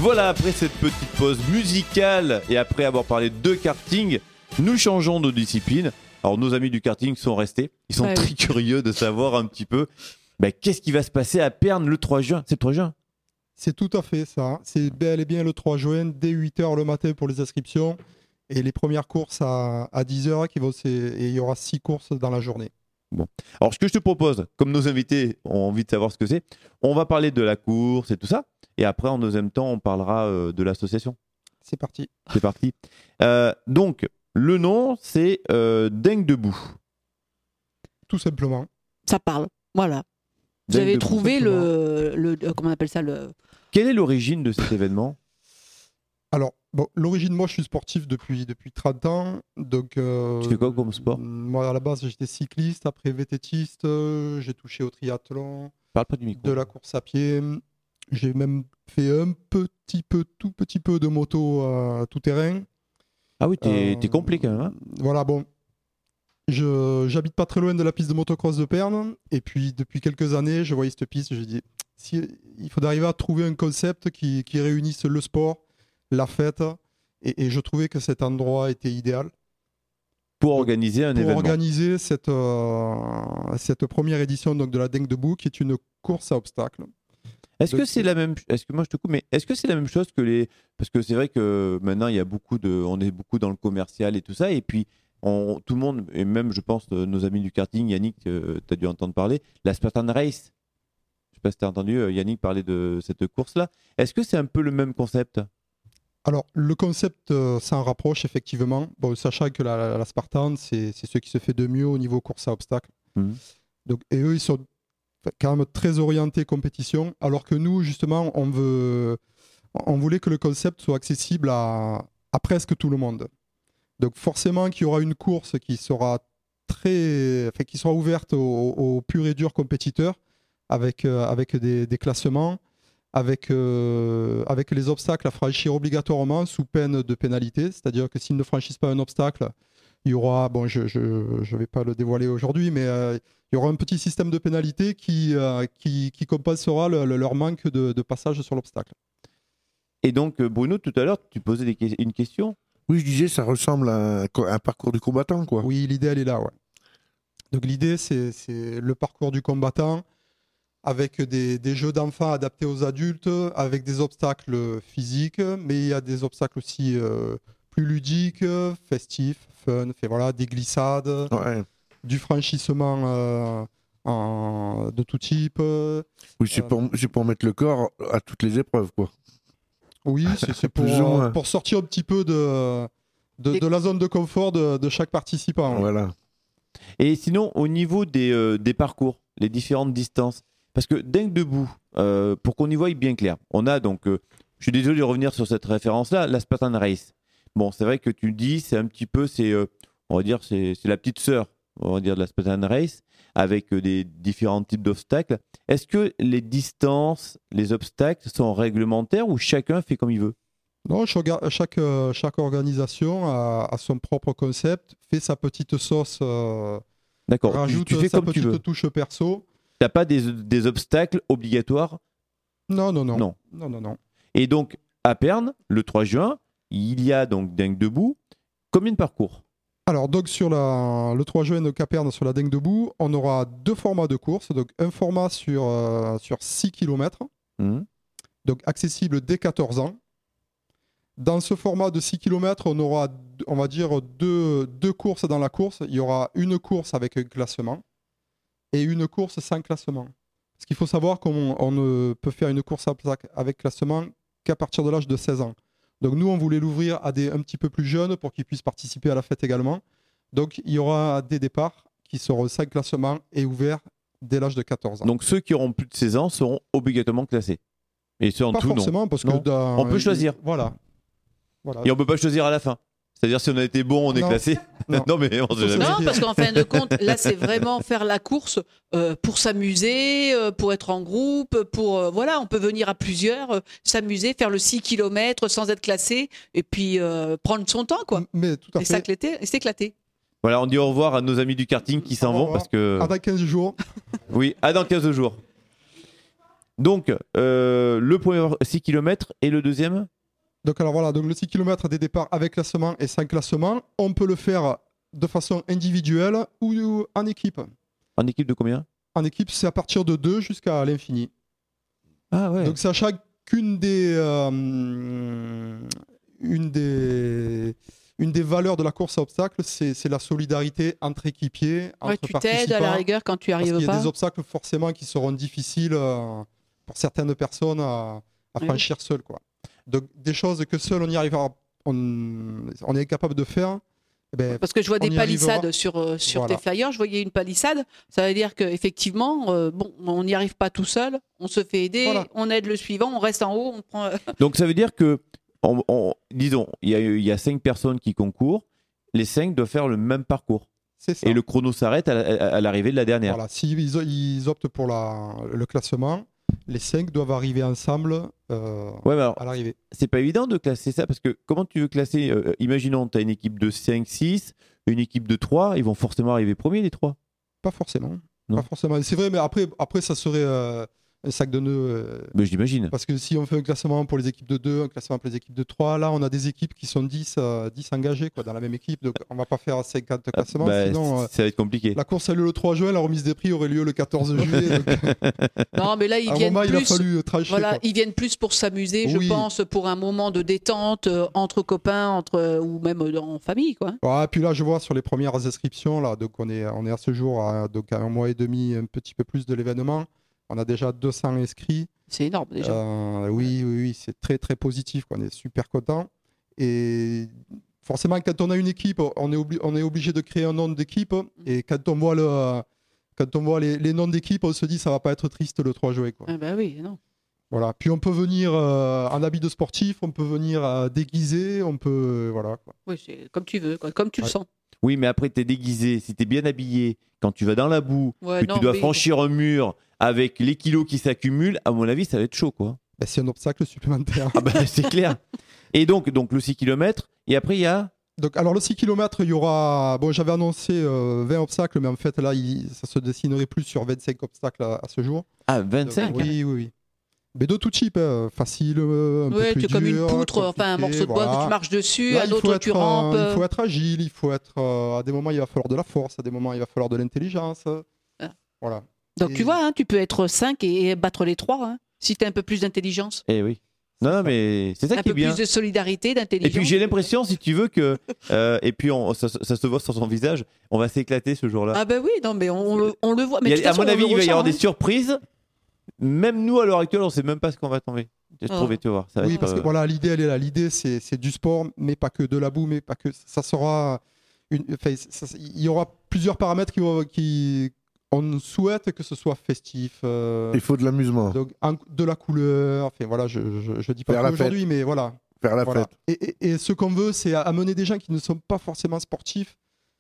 Voilà, après cette petite pause musicale et après avoir parlé de karting, nous changeons de discipline. Alors nos amis du karting sont restés, ils sont Ouais, très oui. curieux de savoir un petit peu ben, qu'est-ce qui va se passer à Pernes le trois juin. C'est le trois juin. C'est tout à fait ça. C'est bel et bien le trois juin, dès huit heures le matin pour les inscriptions. Et les premières courses à, à dix heures, qui vont, c'est- et il y aura six courses dans la journée. Alors ce que je te propose, comme nos invités ont envie de savoir ce que c'est, on va parler de la course et tout ça. Et après, en deuxième temps, on parlera euh, de l'association. C'est parti. C'est parti. Euh, donc, le nom, c'est euh, Dingue debout. Tout simplement. Ça parle. Voilà. Vous Dingue avez debout. trouvé le, le, euh, comment on appelle ça le. Quelle est l'origine de cet événement? Alors, bon, l'origine, moi, je suis sportif depuis, depuis trente ans. Donc, euh, Tu fais quoi comme sport? Moi, à la base, j'étais cycliste, après vététiste. euh, J'ai touché au triathlon, Parle pas du micro. de la course à pied. J'ai même fait un petit peu, tout petit peu de moto euh, tout terrain. Ah oui, t'es Euh, t'es complet quand même. Hein. Voilà, bon. Je j'habite pas très loin de la piste de motocross de Pernes. Et puis, depuis quelques années, je voyais cette piste. J'ai dit, si, il faut arriver à trouver un concept qui, qui réunisse le sport, la fête. Et, et je trouvais que cet endroit était idéal Pour organiser un pour événement. organiser cette, euh, cette première édition donc, de la Dingue Debout, qui est une course à obstacles. Est-ce que Donc, c'est la même Est-ce que moi je te coupe, mais est-ce que c'est la même chose que les Parce que c'est vrai que maintenant il y a beaucoup de, on est beaucoup dans le commercial et tout ça, et puis on, tout le monde, et même je pense euh, nos amis du karting, Yannick, tu as dû entendre parler, la Spartan Race. Je sais pas si tu as entendu euh, Yannick parler de cette course-là. Est-ce que c'est un peu le même concept? Alors, le concept euh, s'en rapproche effectivement, bon, sachant que la, la, la Spartan, c'est c'est ce qui se fait de mieux au niveau course à obstacles. Mhm. Donc, et eux, ils sont quand même très orientés compétition, alors que nous, justement, on, veut, on voulait que le concept soit accessible à, à presque tout le monde. Donc, forcément, qu'il y aura une course qui sera, très, enfin, qui sera ouverte aux, aux purs et durs compétiteurs, avec, euh, avec des, des classements, avec, euh, avec les obstacles à franchir obligatoirement sous peine de pénalité. C'est-à-dire que s'ils ne franchissent pas un obstacle, il y aura, bon, je ne vais pas le dévoiler aujourd'hui, mais euh, il y aura un petit système de pénalité qui, euh, qui, qui compensera le- le- leur manque de, de passage sur l'obstacle. Et donc euh, Bruno, tout à l'heure, tu posais des que- une question. Oui, je disais, ça ressemble à un, co- un parcours du combattant, quoi. Oui, l'idée, elle est là, ouais. Donc l'idée, c'est c'est le parcours du combattant avec des, des jeux d'enfants adaptés aux adultes, avec des obstacles physiques, mais il y a des obstacles aussi euh, plus ludiques, festifs, fun, fait, voilà, des glissades, Ouais. du franchissement euh, en- de tout type. Oui, c'est Euh, pour, c'est pour mettre le corps à toutes les épreuves, quoi. Oui, c'est c'est pour, Plus ou moins. pour sortir un petit peu de, de, Et- de la zone de confort de, de chaque participant. Voilà. Et sinon, au niveau des, euh, des parcours, les différentes distances, parce que Dingue debout, euh, pour qu'on y voie bien clair, on a donc, euh, je suis désolé de revenir sur cette référence-là, la Spartan Race. Bon, c'est vrai que tu dis, c'est un petit peu, c'est, euh, on va dire, c'est c'est la petite sœur, on va dire, de la Spartan Race, avec euh, des différents types d'obstacles. Est-ce que les distances, les obstacles sont réglementaires ou chacun fait comme il veut? Non, chaque, chaque, euh, chaque organisation a, a son propre concept, fait sa petite sauce, euh, D'accord, tu, rajoute tu fais sa comme tu petite veux. touche perso. Tu n'as pas des, des obstacles obligatoires. Non, non, non. Non. Non, non, non. Et donc, à Pernes, le trois juin, il y a donc Dingue debout. Combien de parcours? Alors, donc sur la, le trois juin de Caperne, sur la Dingue debout, on aura deux formats de course. Donc, un format sur, euh, sur six kilomètres, Mhm. donc accessible dès quatorze ans. Dans ce format de six kilomètres, on aura, on va dire, deux, deux courses dans la course. Il y aura une course avec un classement et une course sans classement. Parce qu'il faut savoir qu'on on ne peut faire une course avec classement qu'à partir de l'âge de seize ans. Donc nous, on voulait l'ouvrir à des un petit peu plus jeunes pour qu'ils puissent participer à la fête également. Donc il y aura des départs qui seront sans classement et ouverts dès l'âge de quatorze ans. Donc, ceux qui auront plus de seize ans seront obligatoirement classés. Et ceux en Pas dessous, non. forcément, parce Non. que dans- On peut choisir. Voilà. Voilà. Et on peut pas choisir à la fin. C'est-à-dire, si on a été bon, on est Non. classé. Non. Non, mais on sait jamais. Non, parce qu'en fin de compte, là, c'est vraiment faire la course euh, pour s'amuser, euh, pour être en groupe, pour euh, voilà, on peut venir à plusieurs, euh, s'amuser, faire le six kilomètres sans être classé, et puis euh, prendre son temps, quoi. Mais tout à Et fait. s'éclater, et s'éclater. Voilà, on dit au revoir à nos amis du karting qui s'en Au vont revoir. parce que. Ah, dans quinze jours. Oui, à dans quinze jours. Donc, euh, le premier six kilomètres et le deuxième Donc alors voilà, donc le six kilomètres des départs avec classement et sans classement, on peut le faire de façon individuelle ou en équipe. En équipe de combien? En équipe, c'est à partir de deux jusqu'à l'infini. Ah ouais. Donc c'est à chacune des, euh, une des, une des valeurs de la course à obstacles, c'est, c'est la solidarité entre équipiers, entre Ouais, tu t'aides à la participants. rigueur quand tu Parce arrives qu'il y a pas. des obstacles forcément qui seront difficiles euh, pour certaines personnes à, à Oui. franchir seules, quoi. Donc des choses que seul on y arrivera, on, on est incapable de faire. eh ben, Parce que je vois on des y palissades arrivera. sur, euh, sur Voilà. tes flyers. Je voyais une palissade. Ça veut dire qu'effectivement, euh, bon, on n'y arrive pas tout seul. On se fait aider. Voilà. On aide le suivant. On reste en haut. On prend. euh, Donc ça veut dire que, on- on- disons, il y a, il y a cinq personnes qui concourent, les cinq doivent faire le même parcours. C'est ça. Et le chrono s'arrête à, la- à l'arrivée de la dernière. Voilà. S'ils ils optent pour la, le classement, les cinq doivent arriver ensemble euh, Ouais, mais alors, à l'arrivée. c'est pas évident de classer ça, parce que comment tu veux classer euh, Imaginons, tu as une équipe de cinq, six, une équipe de trois, ils vont forcément arriver premiers, les trois. Pas forcément. Non. Pas forcément. C'est vrai, mais après, après ça serait euh, un sac de nœuds. euh, Mais j'imagine. Parce que si on fait un classement pour les équipes de deux, un classement pour les équipes de trois, là on a des équipes qui sont dix, euh, dix engagées quoi, dans la même équipe. Donc on va pas faire cinquante classements. Bah, sinon, euh, ça va être compliqué. la course a lieu le trois juin, la remise des prix aurait lieu le quatorze juillet. Donc, Non, mais là, ils à un viennent moment, il a plus. fallu euh, trancher. Voilà, quoi. ils viennent plus pour s'amuser, Oui. je pense, pour un moment de détente euh, entre copains, entre euh, ou même euh, en famille, quoi. Ah, puis là, je vois sur les premières inscriptions, là, donc on est, on est à ce jour à, donc à un mois et demi, un petit peu plus de l'événement. On a déjà deux cents inscrits. C'est énorme déjà. Euh, oui, oui, oui, c'est très très positif. quoi. On est super content. Et forcément, quand on a une équipe, on est, obli- on est obligé de créer un nom d'équipe. Et quand on voit, le, quand on voit les, les noms d'équipe, on se dit ça va pas être triste le trois juillet. Quoi. Ah bah oui, non. Voilà. Puis on peut venir euh, en habit de sportif, on peut venir euh, déguisé, on peut. euh, voilà. Quoi. Oui, c'est comme tu veux, quoi, comme tu le Ouais. sens. Oui, mais après, tu es déguisé, si tu es bien habillé, quand tu vas dans la boue, Ouais, que non, tu dois mais- franchir un mur avec les kilos qui s'accumulent, à mon avis, ça va être chaud, quoi. Ben, c'est un obstacle supplémentaire. Ah ben, c'est clair. Et donc, donc, le six kilomètres, et après, il y a... Donc, alors le six kilomètres, il y aura. Bon, j'avais annoncé euh, vingt obstacles, mais en fait, là, il- ça se dessinerait plus sur vingt-cinq obstacles à, à ce jour. Ah, vingt-cinq. Donc, oui, oui, oui. Mais de tout type, hein. Facile, euh, un Oui, peu plus tu comme une dur, poutre, enfin un compliqué, morceau de bois voilà. que tu marches dessus, Là, un il faut autre être, tu euh, rampes. Il faut être agile, il faut être. euh, à des moments, il va falloir de la force, à des moments, il va falloir de l'intelligence. Ah. Voilà. Donc Et- tu vois, hein, tu peux être cinq et, et battre les trois, hein, si tu as un peu plus d'intelligence, Eh oui. Non, non, mais c'est ça un qui peu est bien. plus de solidarité, Et d'intelligence. puis j'ai l'impression, si tu veux, que. euh, et puis on- ça, ça se voit sur son visage, on va s'éclater ce jour-là. Ah ben oui, non, mais on, on le, on le voit. Mais Il y a- de toute à façon, mon on avis, le il va y avoir ressent, des hein. surprises. Même nous, à l'heure actuelle, on ne sait même pas ce qu'on va tomber. Je Oh. trouve, tu vas voir. Ça va Oui, être, parce que euh, voilà, l'idée, elle est là. L'idée, c'est, c'est du sport, mais pas que de la boue, mais pas que. Ça sera. Une, enfin, ça- il y aura plusieurs paramètres qui, vont- qui. On souhaite que ce soit festif. euh, Il faut de l'amusement. donc, en- de la couleur. Enfin, voilà, je ne dis pas Faire que la fête. aujourd'hui, mais voilà. Faire la Voilà. fête. Et, et- et ce qu'on veut, c'est amener des gens qui ne sont pas forcément sportifs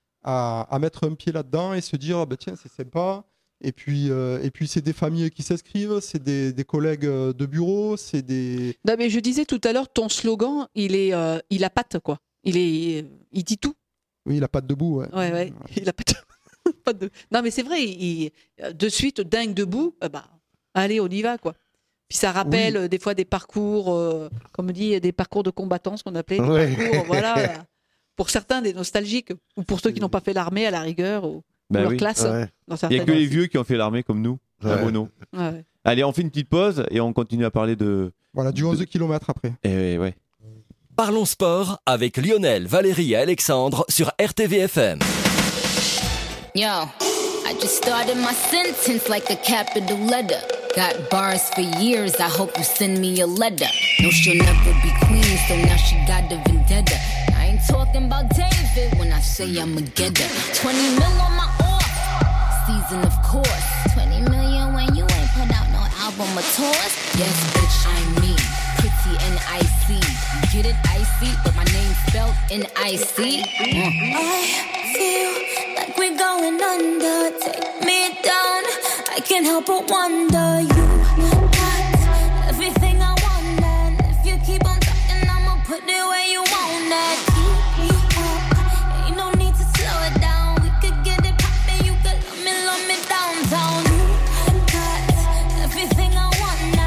à, à mettre un pied là-dedans et se dire ah ben tiens, c'est sympa. Et puis, euh, et puis c'est des familles qui s'inscrivent, c'est des, des collègues euh, de bureau, c'est des. Non, mais je disais tout à l'heure, ton slogan, il est, euh, il a patte quoi. Il est, il dit tout. Oui, la patte debout. Ouais. Ouais, ouais. Il a pas de... pas de- Non, mais c'est vrai. Il... De suite, dingue debout. euh, bah, allez, on y va quoi. Puis ça rappelle Oui. euh, des fois des parcours, euh, comme on dit, des parcours de combattants, ce qu'on appelait. Des Ouais. parcours, voilà. euh, Pour certains, des nostalgiques, ou pour ceux qui n'ont pas fait l'armée à la rigueur, ou, ou bah leur oui. classe. Ouais. Dans Il n'y certaines... a que les vieux qui ont fait l'armée comme nous, à Ouais. Bono. Ouais, ouais. Allez, on fait une petite pause et on continue à parler de. Voilà, du onze kilomètres après. Eh ouais. Parlons sport avec Lionel, Valérie et Alexandre sur R T V F M. Yo, I just started my sentence like a capital letter. Got bars for years, I hope you send me a letter. No, she'll never be queen, so now she got a vendetta. I ain't talking about David when I say I'ma get her. twenty mil on my off season, of course. twenty million when you ain't put out no album or tours. Yes, bitch, I'm me. Pretty and icy. You get it, icy, but my name spelled N I C. Uh. I feel like we're going under. Take me down. I can't help but wonder. You got everything I want, and if you keep on talking, I'ma put it where you want it. Keep me up. Ain't no need to slow it down. We could get it poppin'. You could love me, love me downtown. You got everything I want.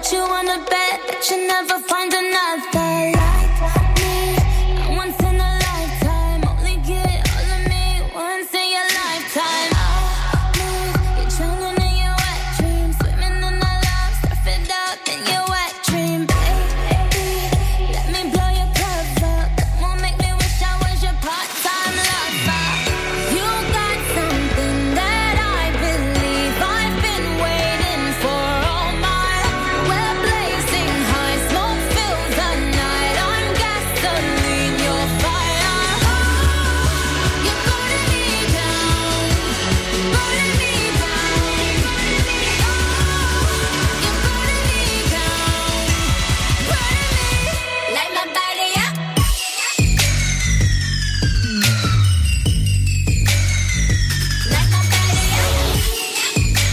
put you on a bed, but you never find another like me. A once in a lifetime, only get all of me once in your lifetime. I'll move, you're drowning in your wet dreams, swimming in the love, surf it out in your wet dream, baby. Let me blow your cover, come on, make me wish I was your part-time lover. You got something that I believe I've been waiting for all my life. We're blazing high, smoke fills the night. I'm gasoline, you're fire. You're burning me down, burning me down. You're burning me down, burning me. Light my body up. Light my body up.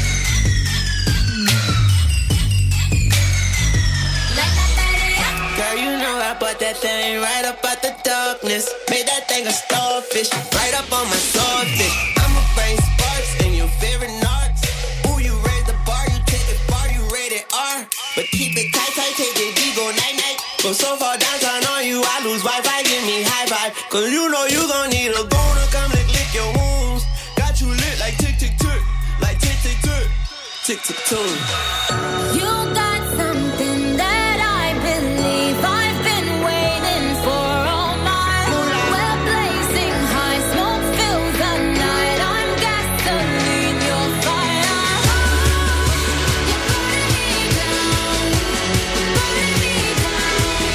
Light my body up. Girl, you know I bought that thing right up out the darkness. Made that thing a starfish, right up on my swordfish. I'ma bring sparks in your favorite narcs. Ooh, you raise the bar, you take it far, you rated R. But keep it tight, tight, take it deep, go night, night. Go so far downtown on you, I lose Wi-Fi, give me high five. Cause you know you gon' need a goon to come lick, lick your wounds. Got you lit like tick, tick, tick, like tick, tick, tick, tick, tick, tune. You got something that I believe I've been waiting for all my life. We're blazing high, smoke fills the night. I'm gasoline, you're fire. You're burning me down, burning me down.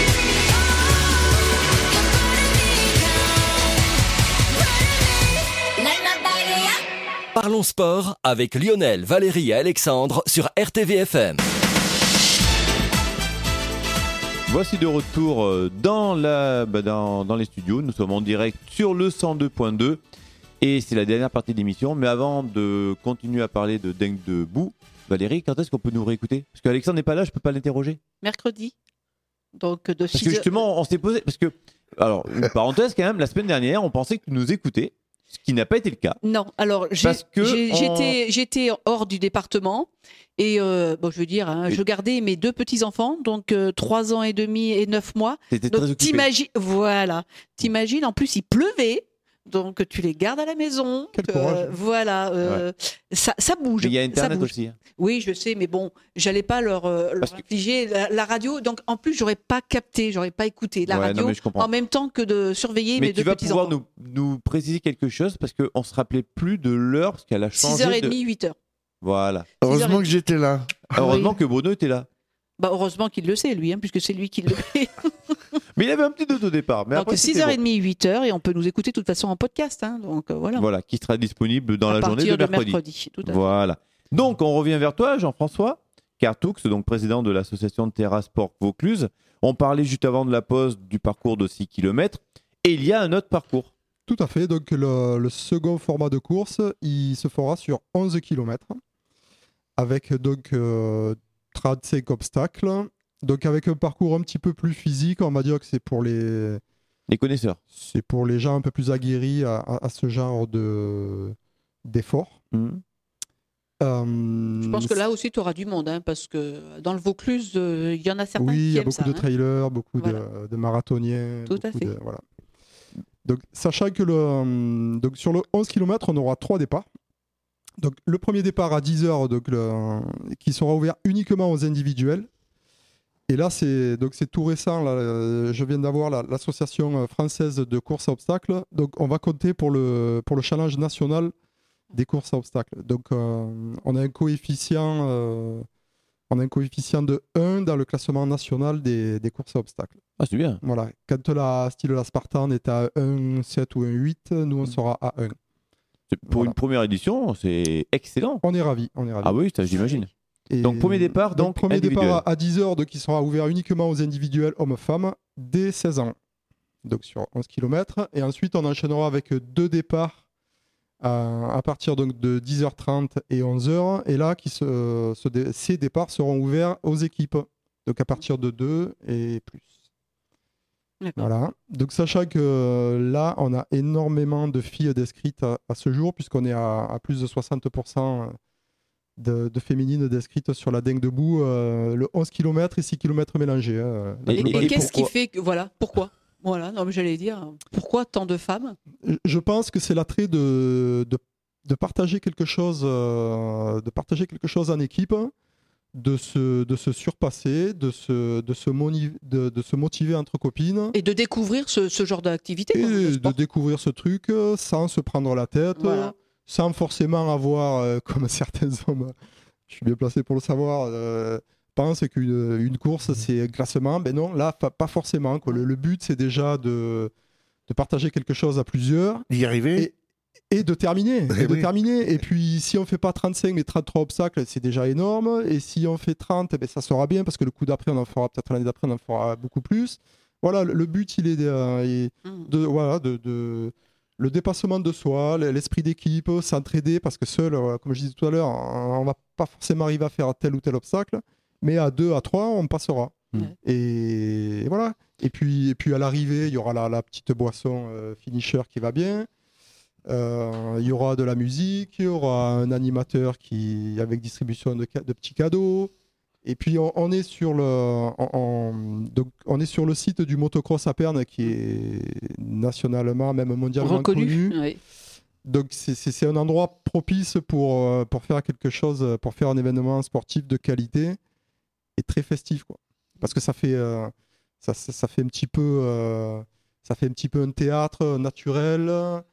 You're burning me down, burning me. Light my body up. Parlons sport avec Lionel, Valérie et Alexandre sur R T V F M. Voici de retour euh, dans, la, bah, dans, dans les studios. Nous sommes en direct sur le cent deux point deux et c'est la dernière partie de l'émission. Mais avant de continuer à parler de Dingue Debout, Valérie, quand est-ce qu'on peut nous réécouter? Parce qu'Alexandre n'est pas là, je ne peux pas l'interroger. Mercredi. Donc de Parce six que justement, on s'est posé. Parce que, alors, une parenthèse quand même, la semaine dernière, on pensait que tu nous écoutais, ce qui n'a pas été le cas. Non, alors j'ai- Parce que j'ai- en- j'étais j'étais hors du département et euh, bon, je veux dire, hein, Et- je gardais mes deux petits enfants, donc euh, trois ans et demi et neuf mois. T'étais très Donc occupé. t'imagines, voilà, t'imagines. En plus, il pleuvait, donc tu les gardes à la maison. Quel euh, courage. voilà, euh, ça, ça bouge. Mais il y a ça Internet bouge. aussi. hein. Oui, je sais, mais bon, j'allais pas leur, euh, leur Parce que- infliger la, la radio. Donc en plus, j'aurais pas capté, j'aurais pas écouté la Ouais, non, radio mais je comprends. en même temps que de surveiller Mais mes tu deux vas petits pouvoir enfants. nous, nous préciser quelque chose parce qu'on ne se rappelait plus de l'heure parce qu'elle a changé. six heures trente, de... huit heures. Voilà. Heureusement que j'étais là. Heureusement Oui. que Bruno était là. Bah, heureusement qu'il le sait, lui, hein, puisque c'est lui qui le fait. Mais il avait un petit doute au départ. Mais Donc après, c'était six heures bon. trente, huit heures, et on peut nous écouter de toute façon en podcast. Hein, donc euh, voilà. Voilà, qui sera disponible dans à la journée partir de mercredi. Tout à fait. Voilà. Donc, on revient vers toi, Jean-François Cartoux, donc président de l'association de Terrasport Vaucluse. On parlait juste avant de la pause du parcours de six kilomètres. Et il y a un autre parcours. Tout à fait. Donc, le, le second format de course, il se fera sur onze kilomètres avec donc euh, trente-cinq obstacles. Donc, avec un parcours un petit peu plus physique, on va dire que c'est pour les, Les connaisseurs. c'est pour les gens un peu plus aguerris à, à- à ce genre de, d'effort. Mhm. Euh, Je pense que là aussi, tu auras du monde, hein, parce que dans le Vaucluse, euh, il y en a certains oui, qui il y a aiment beaucoup ça. de hein. trailers, beaucoup de- Voilà. de, marathoniens. Tout à beaucoup fait. de- voilà. Donc, sachant que le, euh, donc, sur le onze kilomètres, on aura trois départs. Donc, le premier départ à dix heures, donc, le- qui sera ouvert uniquement aux individuels. Et là, c'est, donc, c'est tout récent. Là, euh, je viens d'avoir la- l'association française de course à obstacles. Donc, on va compter pour le, pour le challenge national des courses à obstacles. Donc, euh, on a un coefficient, euh, on a un coefficient de un dans le classement national des, des courses à obstacles. Ah, c'est bien. Voilà. Quand la style la Spartan est à un virgule sept ou un virgule huit, nous on sera à un. C'est- Pour Voilà. une première édition, c'est excellent. On est ravis. On est ravis. Ah oui, ça, j'imagine. Et Donc, premier départ, donc, premier individuel. départ à, à dix heures, donc, qui sera ouvert uniquement aux individuels hommes-femmes dès seize ans. Donc sur onze kilomètres. Et ensuite, on enchaînera avec deux départs à, à partir donc, de dix heures trente et onze heures. Et là, qui se, ce dé- ces départs seront ouverts aux équipes. Donc à partir de deux et plus. D'accord. Voilà. Donc sachant que euh, là, on a énormément de filles inscrites à, à ce jour, puisqu'on est à, à plus de soixante pour cent de, de féminines d'inscrites sur la dingue debout, euh, le onze kilomètres et six kilomètres mélangés. hein. La Et, et globalité. qu'est-ce qui fait que. Voilà, pourquoi Voilà, non, mais j'allais dire, pourquoi tant de femmes Je pense que c'est l'attrait de, de, de partager quelque chose, euh, de partager quelque chose en équipe, de se, de se surpasser, de se, de, se moni- de, de se motiver entre copines. Et de découvrir ce, ce genre d'activité. quoi, de Et de sport. découvrir ce truc euh, sans se prendre la tête, Voilà. euh, sans forcément avoir, euh, comme certains hommes, euh, je suis bien placé pour le savoir, euh, pensent qu'une une course c'est un classement. Ben non, là, pas, pas forcément. Quoi. Le, le but, c'est déjà de, de partager quelque chose à plusieurs. D'y arriver. Et, et de terminer. Eh Et, de oui. terminer. Et puis, si on fait pas trente-cinq mais trente-trois obstacles, c'est déjà énorme. Et si on fait trente, ben, ça sera bien parce que le coup d'après, on en fera peut-être l'année d'après, on en fera beaucoup plus. Voilà, le, le but, il est de, euh, Mm. de, voilà, de, de- le dépassement de soi, l'esprit d'équipe, s'entraider, parce que seul, euh, comme je disais tout à l'heure, on on va pas forcément arriver à faire tel ou tel obstacle, mais à deux, à trois, on passera. Ouais. Et voilà. Et puis, et puis à l'arrivée, il y aura la, la petite boisson euh, finisher qui va bien. Euh, Il y aura de la musique, il y aura un animateur qui, avec distribution de, ca- de petits cadeaux. Et puis on, on est sur le, on, on- donc, on est sur le site du motocross à Perne qui est nationalement, même mondialement Reconnu. connu. Oui. Donc c'est- c'est c'est un endroit propice pour, euh, pour faire quelque chose, pour faire un événement sportif de qualité et très festif, quoi. Parce que ça fait, euh, ça, ça, ça fait un petit peu, euh, ça fait un petit peu un théâtre naturel.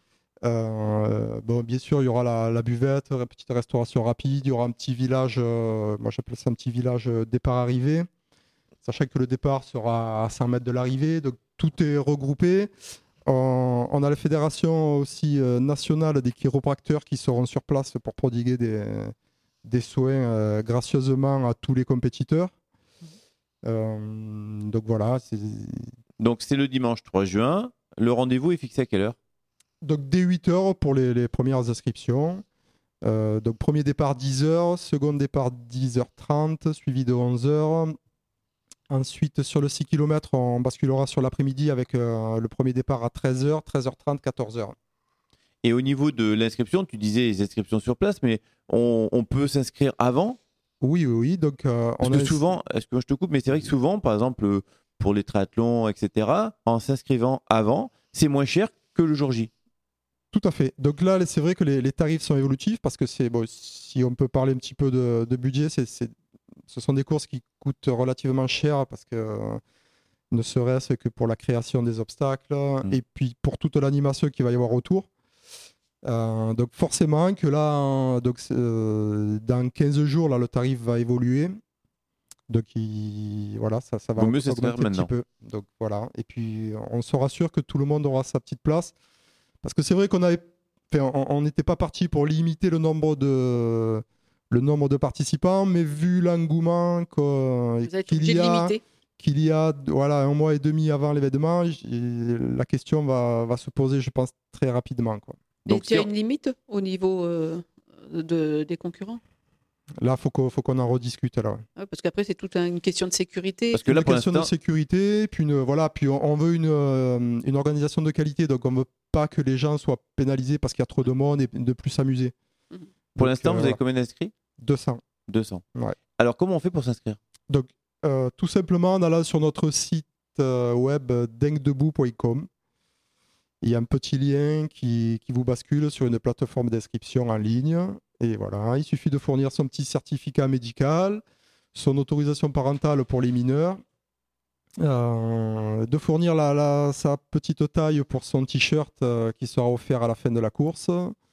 Euh, bon, bien sûr, il y aura la, la buvette, la petite restauration rapide. Il y aura un petit village, euh, moi j'appelle ça un petit village euh, départ-arrivée, sachant que le départ sera à cent mètres de l'arrivée. Donc tout est regroupé. On, on a la fédération aussi euh, nationale des chiropracteurs qui seront sur place pour prodiguer des, des soins euh, gracieusement à tous les compétiteurs. Euh, donc voilà. c'est- Donc c'est le dimanche trois juin. Le rendez-vous est fixé à quelle heure? Donc dès huit heures pour les, les premières inscriptions. Euh, donc premier départ dix heures, second départ dix heures trente, suivi de onze heures. Ensuite, sur le six kilomètres, on basculera sur l'après-midi avec euh, le premier départ à treize heures, treize heures trente, quatorze heures. Et au niveau de l'inscription, tu disais les inscriptions sur place, mais on, on peut s'inscrire avant? Oui, oui, oui. Donc, euh, Parce on que a- souvent, est-ce que je te coupe, mais c'est vrai que souvent, par exemple, euh, pour les triathlons, et cetera, en s'inscrivant avant, c'est moins cher que le jour J. Tout à fait. Donc là, c'est vrai que les, les tarifs sont évolutifs parce que c'est bon, si on peut parler un petit peu de, de budget, c'est, c'est- ce sont des courses qui coûtent relativement cher parce que euh, ne serait-ce que pour la création des obstacles et puis pour toute l'animation qu'il va y avoir autour. Euh, donc forcément que là, hein, donc, c'est, euh, dans quinze jours, là, le tarif va évoluer. Donc il- voilà, ça, ça va Vaut mieux s'inscrire augmenter un petit maintenant. peu. Donc voilà. Et puis on sera sûr que tout le monde aura sa petite place. Parce que c'est vrai qu'on avait, enfin, on on n'était pas parti pour limiter le nombre de le nombre de participants, mais vu l'engouement qu'o- Vous êtes qu'il obligé y de a, limiter. qu'il y a voilà un mois et demi avant l'événement, j- la question va, va se poser, je pense, très rapidement, quoi. Et Donc, tu as si on- une limite au niveau euh, de, des concurrents? Là, faut qu'on faut qu'on en rediscute là. ouais. Ouais, parce qu'après, c'est toute un- une question de sécurité. Parce que là, Une pour question de l'instant, sécurité, puis une, voilà, puis on, on veut une, euh, une organisation de qualité, donc on veut pas que les gens soient pénalisés parce qu'il y a trop de monde et de plus s'amuser. Mhm. pour Donc, l'instant, euh, vous avez combien d'inscrits? deux cents. deux cents. Ouais. Alors, comment on fait pour s'inscrire? Donc, euh, tout simplement en allant sur notre site euh, web euh, dinguedebout point com. Il y a un petit lien qui, qui vous bascule sur une plateforme d'inscription en ligne. Et voilà, il suffit de fournir son petit certificat médical, son autorisation parentale pour les mineurs, euh, de fournir la, la- sa petite taille pour son t-shirt euh, qui sera offert à la fin de la course.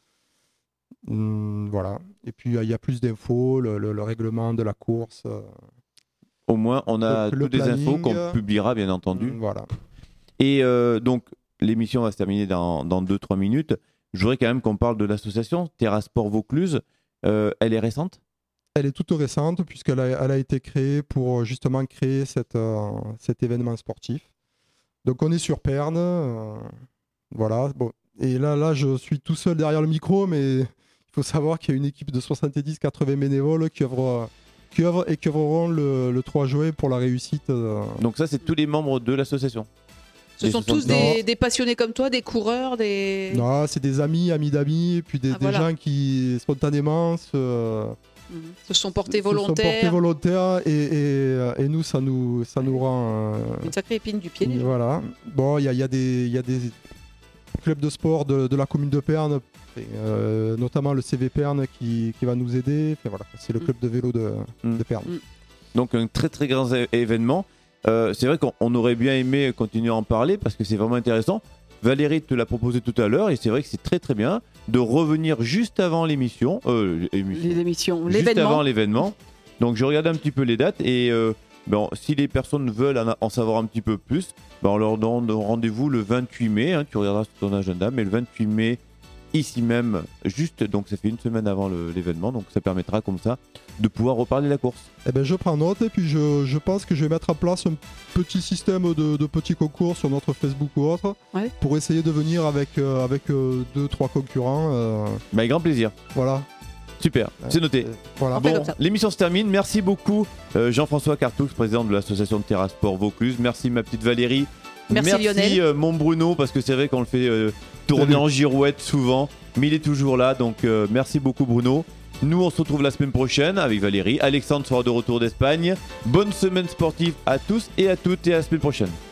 Hum, voilà. Et puis, il y a plus d'infos, le, le- le règlement de la course. euh, Au moins, on a Le- le toutes les infos planning, qu'on euh, publiera, bien entendu. Voilà. Et euh, donc, l'émission va se terminer dans deux trois minutes. Je voudrais quand même qu'on parle de l'association Terrasport Vaucluse. Euh, elle est récente? Elle est toute récente puisqu'elle a, elle a été créée pour justement créer cette, euh, cet événement sportif. Donc on est sur Perne. euh, voilà. Bon. Et là, là, je suis tout seul derrière le micro, mais il faut savoir qu'il y a une équipe de soixante-dix quatre-vingts bénévoles qui œuvrent, qui œuvrent et qui œuvreront le, le trois juin pour la réussite. euh, Donc ça, c'est tous les membres de l'association. Ce Les sont tous soixante-dix. des, des passionnés comme toi, des coureurs, des. Non, c'est des amis, amis d'amis, et puis des, Ah, des voilà. gens qui spontanément se, Se sont portés se sont portés volontaires. volontaires et, et, euh, et nous, ça nous, ça nous rend. euh, Une sacrée épine du pied. déjà. Voilà. Bon, il y a, il y a des, il y a des clubs de sport de, de la commune de Perne, euh, notamment le C V Perne qui, qui va nous aider. Enfin, voilà, c'est le club de vélo de, Mm. de Perne. Donc un très très grand é- événement. Euh, c'est vrai qu'on on aurait bien aimé continuer à en parler parce que c'est vraiment intéressant. Valérie te l'a proposé tout à l'heure et c'est vrai que c'est très très bien de revenir juste avant l'émission, euh, émission, L'émission, juste l'événement. avant l'événement. Donc je regarde un petit peu les dates et euh, bon, si les personnes veulent en, en savoir un petit peu plus, ben, on leur donne rendez-vous le vingt-huit mai. Hein, tu regarderas sur ton agenda, mais le vingt-huit mai ici même, juste donc ça fait une semaine avant le- l'événement, donc ça permettra comme ça de pouvoir reparler de la course. Eh ben, je prends note et puis je, je pense que je vais mettre en place un petit système de, de petits concours sur notre Facebook ou autre Ouais. pour essayer de venir avec, euh, avec euh, deux, trois concurrents. euh, Bah, avec grand plaisir. voilà. Super, c'est noté. Euh, voilà. On fait Bon, comme ça. l'émission se termine. Merci beaucoup euh, Jean-François Cartoux, président de l'association de Terrasport Vaucluse. Merci ma petite Valérie. Merci, Lionel. euh, mon Bruno, parce que c'est vrai qu'on le fait euh, tourner Salut. en girouette souvent, mais il est toujours là. Donc euh, merci beaucoup Bruno. Nous on se retrouve la semaine prochaine avec Valérie. Alexandre sera de retour d'Espagne. Bonne semaine sportive à tous et à toutes et à la semaine prochaine.